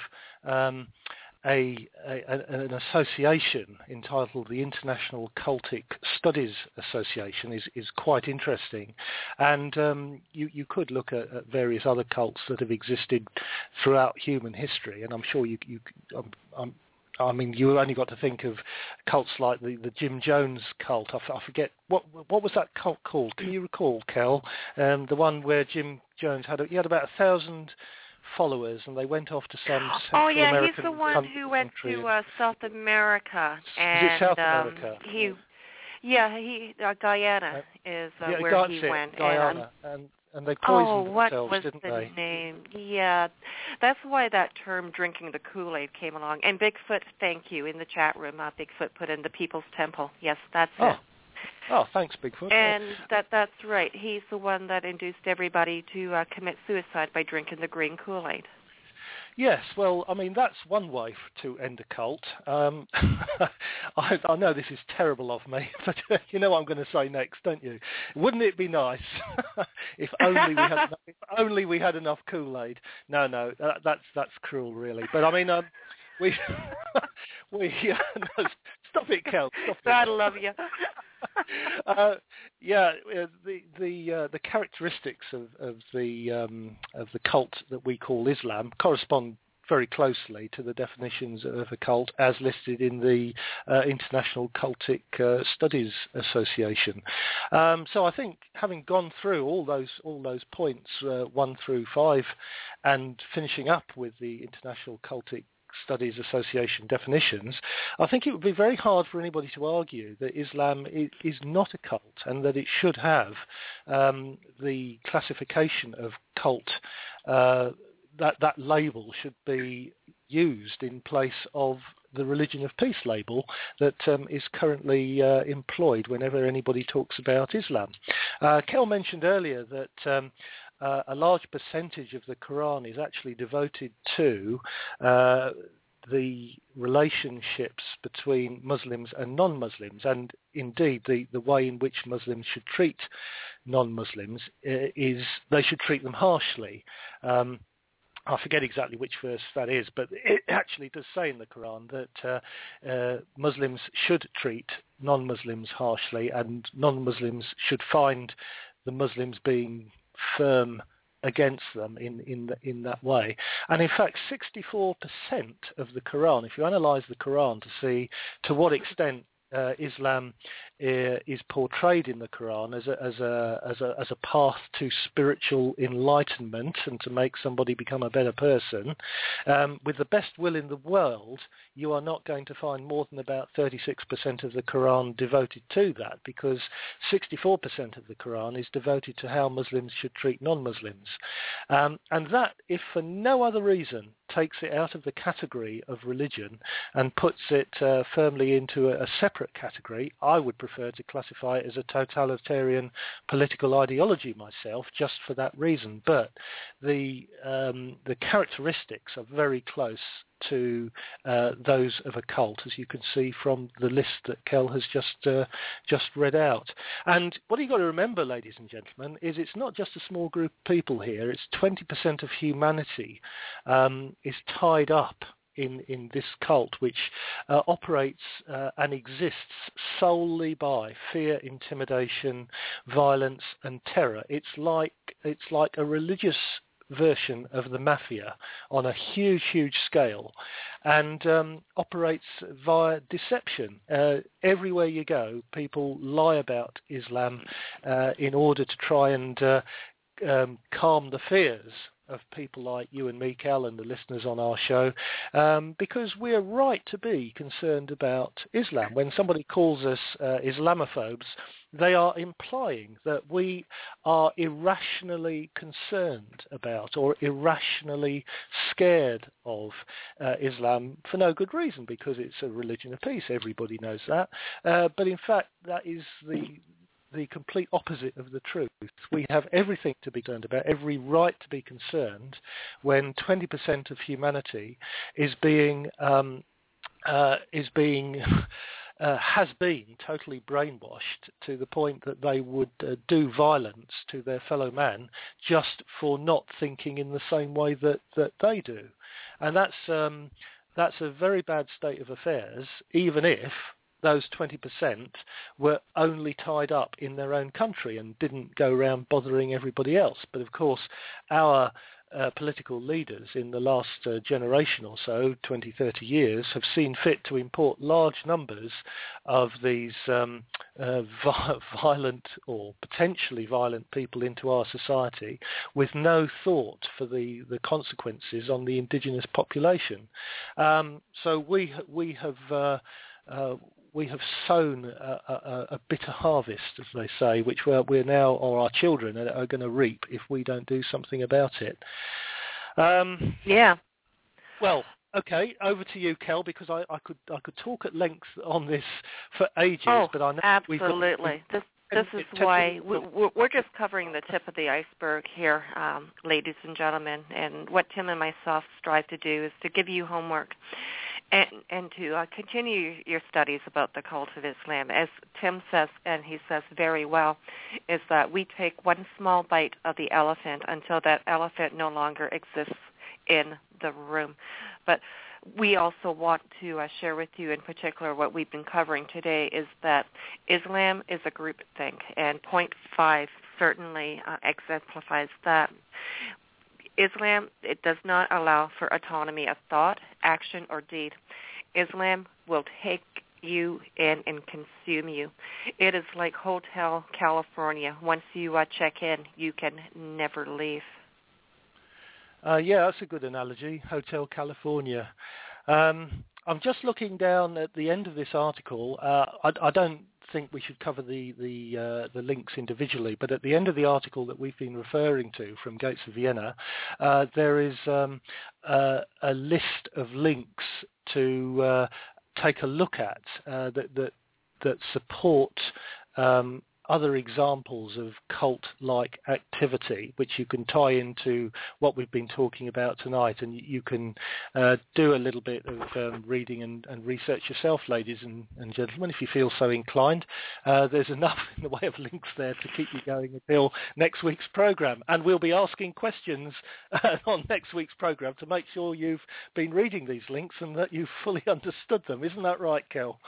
an association entitled the International Cultic Studies Association is quite interesting, and you could look at various other cults that have existed throughout human history, and I'm sure I mean, you only got to think of cults like the Jim Jones cult. I forget what was that cult called? Can you recall, Kel? The one where Jim Jones had about 1,000 followers, and they went off to some Central American he's the one who went to South America. And, is it South America? Guyana is where he went. Guyana, and they poisoned themselves, what didn't was they? the name? Yeah, that's why that term "drinking the Kool-Aid" came along. And Bigfoot, thank you, in the chat room. Bigfoot put in the People's Temple. Yes, that's it. Oh, thanks, Bigfoot. And that's right. He's the one that induced everybody to commit suicide by drinking the green Kool-Aid. Yes, well, I mean, that's one way to end a cult. I know this is terrible of me, but you know what I'm going to say next, don't you? Wouldn't it be nice if only we had enough Kool-Aid? No, that's cruel, really. But I mean, we no, stop it, Kel. Stop it. I love you. The characteristics of the cult that we call Islam correspond very closely to the definitions of a cult as listed in the International Cultic Studies Association. So I think, having gone through all those points 1 through 5, and finishing up with the International Cultic Studies Association definitions, I think it would be very hard for anybody to argue that Islam is not a cult, and that it should have the classification of cult, that label should be used in place of the Religion of Peace label that is currently employed whenever anybody talks about Islam. Kel mentioned earlier that a large percentage of the Quran is actually devoted to the relationships between Muslims and non-Muslims, and indeed the way in which Muslims should treat non-Muslims is they should treat them harshly. I forget exactly which verse that is, but it actually does say in the Quran that Muslims should treat non-Muslims harshly, and non-Muslims should find the Muslims being firm against them in that way. And in fact, 64% of the Quran, if you analyse the Quran to see to what extent Islam is portrayed in the Quran as a path to spiritual enlightenment and to make somebody become a better person, with the best will in the world, you are not going to find more than about 36% of the Quran devoted to that, because 64% of the Quran is devoted to how Muslims should treat non-Muslims. And that, if for no other reason, takes it out of the category of religion and puts it firmly into a separate category. I would prefer to classify it as a totalitarian political ideology myself, just for that reason. But the characteristics are very close to those of a cult, as you can see from the list that Kel has just read out. And what you've got to remember, ladies and gentlemen, is it's not just a small group of people here. It's 20% of humanity is tied up in this cult, which operates and exists solely by fear, intimidation, violence, and terror. It's like a religious version of the mafia on a huge scale, and operates via deception. Everywhere you go, people lie about Islam in order to try and calm the fears of people like you and me, Cal, and the listeners on our show, because we're right to be concerned about Islam. When somebody calls us Islamophobes, they are implying that we are irrationally concerned about or irrationally scared of Islam for no good reason, because it's a religion of peace. Everybody knows that. But in fact, that is the complete opposite of the truth. We have everything to be concerned about, every right to be concerned, when 20% of humanity has been totally brainwashed to the point that they would do violence to their fellow man just for not thinking in the same way that they do. And that's a very bad state of affairs, even if those 20% were only tied up in their own country and didn't go around bothering everybody else. But of course, our political leaders in the last generation or so, 20, 30 years, have seen fit to import large numbers of these violent or potentially violent people into our society with no thought for the consequences on the indigenous population. So we have sown a bitter harvest, as they say, which we're now, or our children are going to reap if we don't do something about it. Yeah. Well, okay, over to you, Kel, because I could talk at length on this for ages. But I know absolutely. This is why we're just covering the tip of the iceberg here, ladies and gentlemen. And what Tim and myself strive to do is to give you homework and to continue your studies about the cult of Islam. As Tim says, and he says very well, is that we take one small bite of the elephant until that elephant no longer exists in the room. But we also want to share with you in particular what we've been covering today is that Islam is a group think, and point 5 certainly exemplifies that. Islam, it does not allow for autonomy of thought, action, or deed. Islam will take you in and consume you. It is like Hotel California. Once you check in, you can never leave. Yeah, that's a good analogy, Hotel California. I'm just looking down at the end of this article. I don't think we should cover the links individually, but at the end of the article that we've been referring to from Gates of Vienna, there is a list of links to take a look at that support other examples of cult-like activity, which you can tie into what we've been talking about tonight. And you can do a little bit of reading and research yourself, ladies and gentlemen, if you feel so inclined. There's enough in the way of links there to keep you going until next week's program. And we'll be asking questions on next week's program to make sure you've been reading these links and that you've fully understood them. Isn't that right, Kel?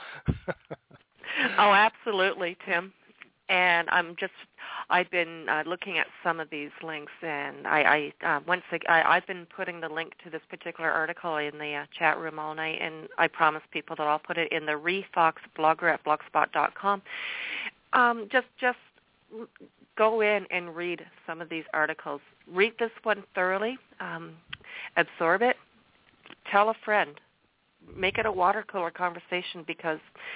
Oh, absolutely, Tim. And I've been looking at some of these links, and I've been putting the link to this particular article in the chat room all night, and I promise people that I'll put it in the ReFoxBlogger at blogspot.com. Just go in and read some of these articles. Read this one thoroughly, absorb it, tell a friend, make it a water cooler conversation, because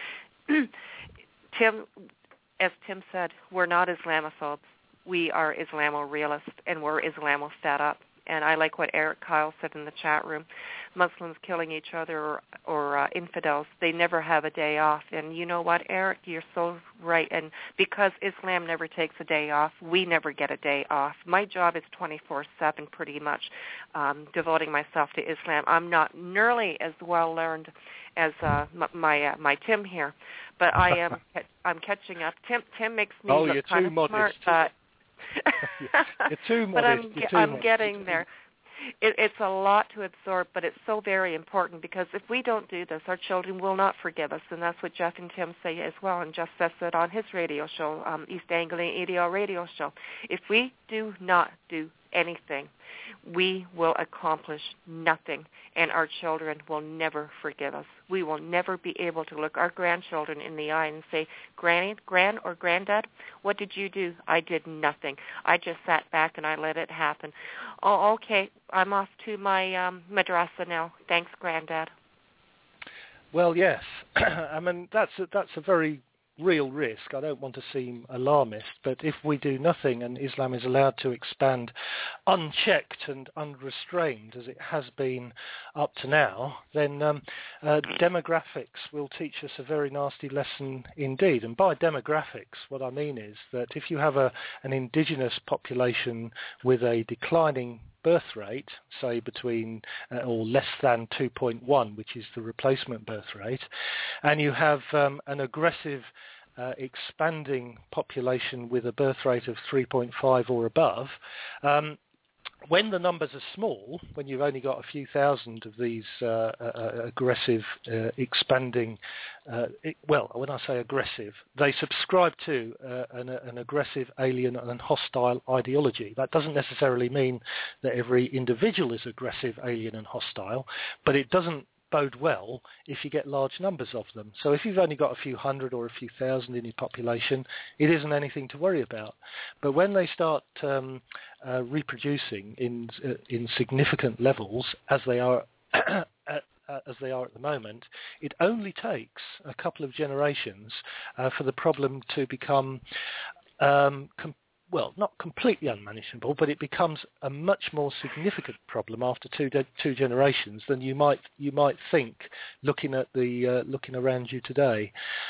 as Tim said, we're not Islamophobes. We are Islamo-realists, and we're Islamo-fed up. And I like what Eric Kyle said in the chat room. Muslims killing each other or infidels, they never have a day off. And you know what, Eric? You're so right. And because Islam never takes a day off, we never get a day off. My job is 24/7 pretty much, devoting myself to Islam. I'm not nearly as well learned as my Tim here, but I'm catching up. Tim makes me look kind of smart, but you're too modest. But I'm getting there. It's a lot to absorb, but it's so very important, because if we don't do this, our children will not forgive us, and that's what Jeff and Tim say as well, and Jeff says it on his radio show, East Anglia EDL radio show. If we do not do anything, we will accomplish nothing, and our children will never forgive us. We will never be able to look our grandchildren in the eye and say, Gran or Granddad, what did you do? I did nothing. I just sat back and I let it happen. Oh, okay, I'm off to my madrasa now. Thanks, Granddad. Well, yes. I mean, that's a very real risk. I don't want to seem alarmist, but if we do nothing and Islam is allowed to expand unchecked and unrestrained as it has been up to now, then demographics will teach us a very nasty lesson indeed. And by demographics, what I mean is that if you have an indigenous population with a declining birth rate, say between or less than 2.1, which is the replacement birth rate, and you have an aggressive expanding population with a birth rate of 3.5 or above, when the numbers are small, when you've only got a few thousand of these aggressive, expanding, when I say aggressive, they subscribe to an aggressive, alien and hostile ideology. That doesn't necessarily mean that every individual is aggressive, alien and hostile, but it doesn't bode well if you get large numbers of them. So if you've only got a few hundred or a few thousand in your population, it isn't anything to worry about. But when they start reproducing in significant levels, as they are at the moment, it only takes a couple of generations for the problem to become not completely unmanageable, but it becomes a much more significant problem after two generations than you might think, looking around you today.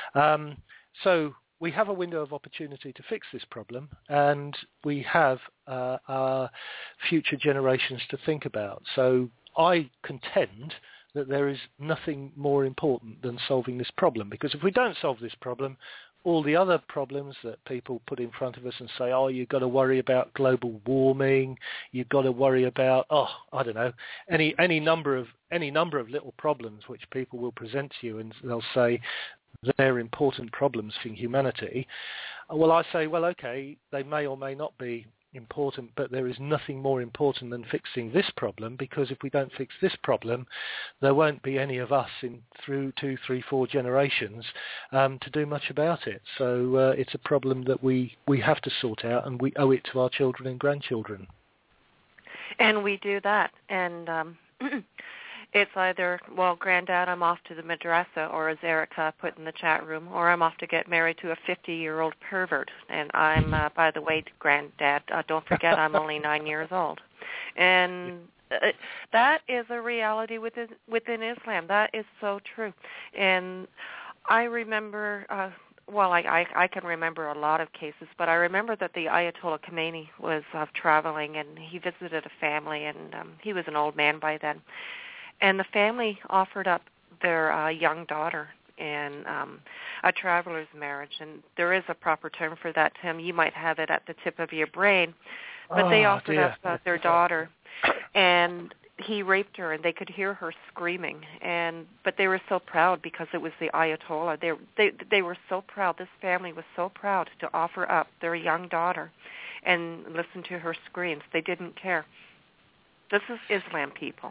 So we have a window of opportunity to fix this problem, and we have our future generations to think about. So I contend that there is nothing more important than solving this problem, because if we don't solve this problem, all the other problems that people put in front of us and say, oh, you've got to worry about global warming, you've got to worry about, any number of little problems which people will present to you, and they'll say they're important problems for humanity. Well, I say, well, okay, they may or may not be important, but there is nothing more important than fixing this problem, because if we don't fix this problem, there won't be any of us through 2, 3, 4 generations to do much about it. So it's a problem that we have to sort out, and we owe it to our children and grandchildren. And we do that. And it's either, well, Granddad, I'm off to the madrasa, or as Erica put in the chat room, or I'm off to get married to a 50-year-old pervert. And I'm, by the way, Granddad, don't forget I'm only 9 years old. And that is a reality within Islam. That is so true. And I remember, I can remember a lot of cases, but I remember that the Ayatollah Khomeini was traveling, and he visited a family, and he was an old man by then. And the family offered up their young daughter in a traveler's marriage. And there is a proper term for that, Tim. You might have it at the tip of your brain. But they offered up their daughter, and he raped her, and they could hear her screaming. But they were so proud because it was the Ayatollah. They were so proud. This family was so proud to offer up their young daughter and listen to her screams. They didn't care. This is Islam, people.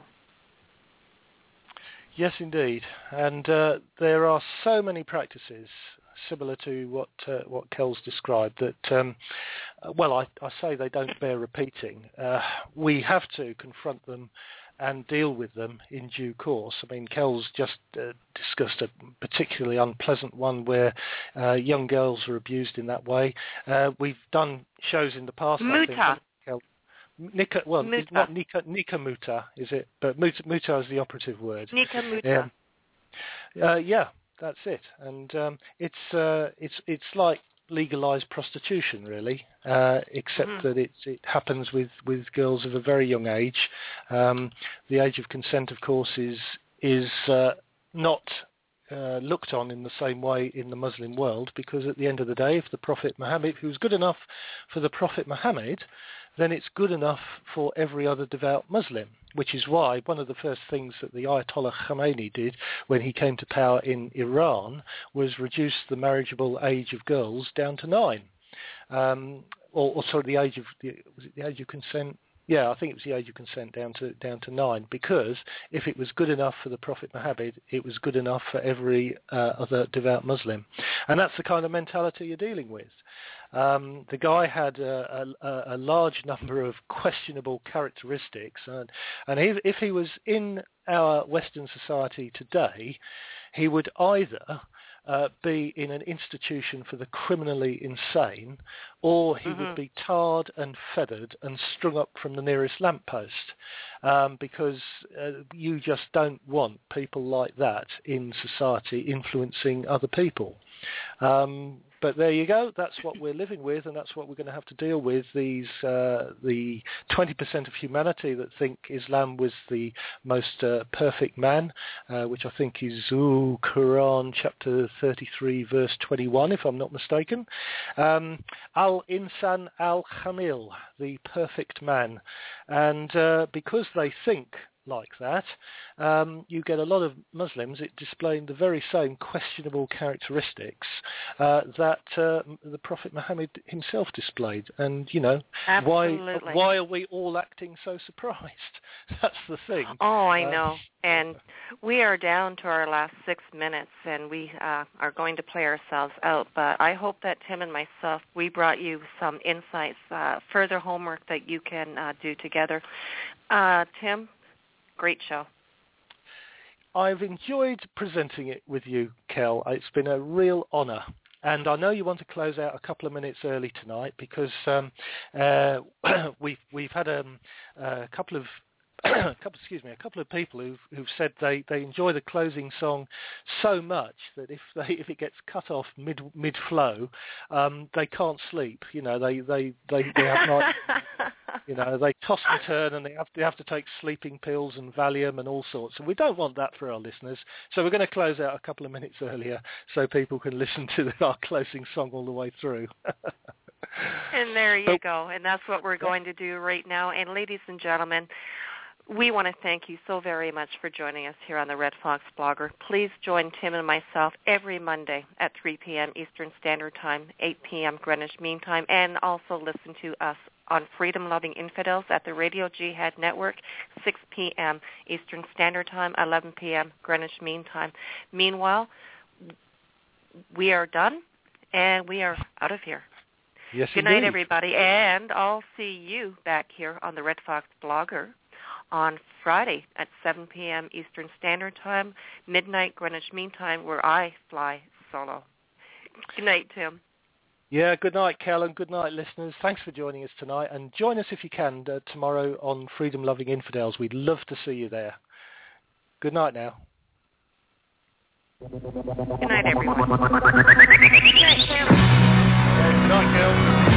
Yes, indeed, and there are so many practices similar to what Kel's described that, I say they don't bear repeating. We have to confront them and deal with them in due course. I mean, Kel's just discussed a particularly unpleasant one where young girls are abused in that way. We've done shows in the past, I think. Nika Muta, is it? But Muta is the operative word. Nika Muta. Yeah, that's it. And it's like legalized prostitution, really, except that it happens with girls of a very young age. The age of consent, of course, is not looked on in the same way in the Muslim world, because at the end of the day, if the Prophet Muhammad, who's good enough for the Prophet Muhammad, then it's good enough for every other devout Muslim, which is why one of the first things that the Ayatollah Khomeini did when he came to power in Iran was reduce the marriageable age of girls down to 9. The age of consent? Yeah, I think it was the age of consent down to 9, because if it was good enough for the Prophet Muhammad, it was good enough for every other devout Muslim. And that's the kind of mentality you're dealing with. The guy had a large number of questionable characteristics, and if he was in our Western society today, he would either be in an institution for the criminally insane, or he would be tarred and feathered and strung up from the nearest lamppost, because you just don't want people like that in society influencing other people. But there you go. That's what we're living with, and that's what we're going to have to deal with. The 20% of humanity that think Islam was the most perfect man, which I think is Quran chapter 33, verse 21, if I'm not mistaken. Al-Insan al-Khamil, the perfect man. And because they think like that, you get a lot of Muslims displaying the very same questionable characteristics that the Prophet Muhammad himself displayed. And, why are we all acting so surprised? That's the thing. Oh, I know. And we are down to our last 6 minutes, and we are going to play ourselves out. But I hope that Tim and myself, we brought you some insights, further homework that you can do together. Tim, great show. I've enjoyed presenting it with you, Kel. It's been a real honour. And I know you want to close out a couple of minutes early tonight because we've had a couple of people who've said they enjoy the closing song so much that if it gets cut off mid flow, they can't sleep. They have night. They toss and turn, and they have to take sleeping pills and Valium and all sorts. And we don't want that for our listeners. So we're going to close out a couple of minutes earlier so people can listen to our closing song all the way through. And there you go. And that's what we're going to do right now. And ladies and gentlemen, we want to thank you so very much for joining us here on the Red Fox Blogger. Please join Tim and myself every Monday at 3 p.m. Eastern Standard Time, 8 p.m. Greenwich Mean Time, and also listen to us on Freedom Loving Infidels at the Radio Jihad Network, 6 p.m. Eastern Standard Time, 11 p.m. Greenwich Mean Time. Meanwhile, we are done, and we are out of here. Yes, Good night, everybody, and I'll see you back here on the Red Fox Blogger on Friday at 7 p.m. Eastern Standard Time, midnight Greenwich Mean Time, where I fly solo. Good night, Tim. Yeah, good night, Kel, and good night, listeners. Thanks for joining us tonight, and join us if you can tomorrow on Freedom Loving Infidels. We'd love to see you there. Good night now. Good night, everyone. Good night, Kel. Good night, Kel.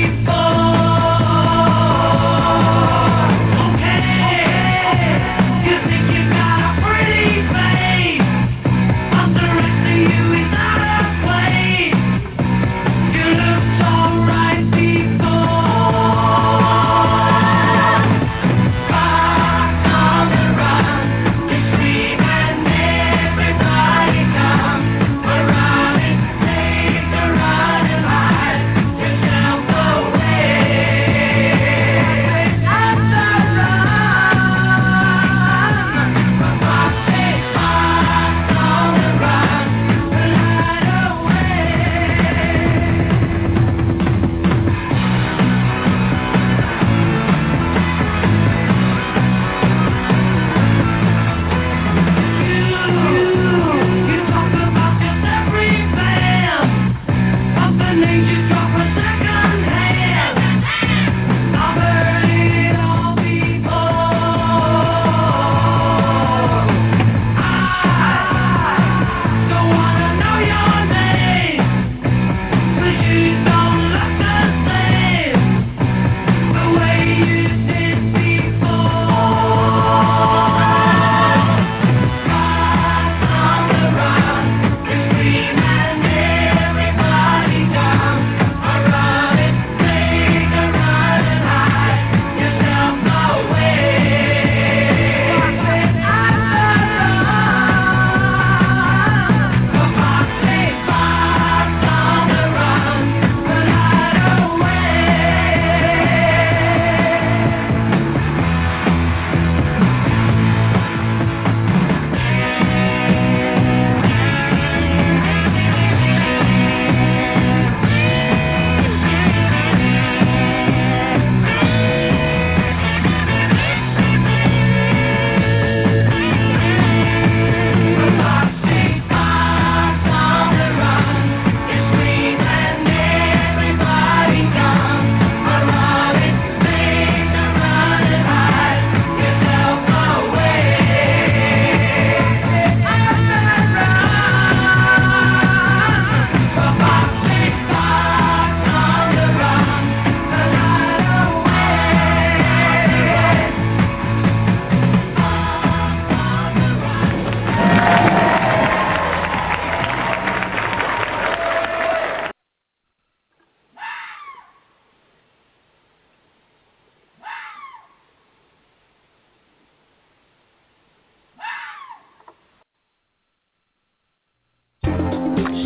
You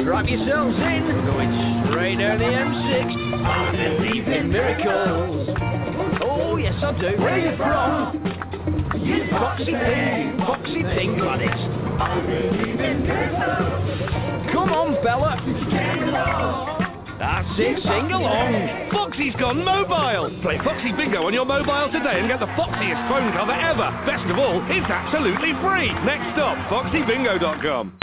Strap yourselves in, going straight down the M6. I believe in miracles. Oh, yes I do. Where are you from? You Foxy Pink, but it's I believe in miracles. Come on, fella. That's it, sing along. Foxy's gone mobile. Play Foxy Bingo on your mobile today and get the foxiest phone cover ever. Best of all, it's absolutely free. Next stop, foxybingo.com.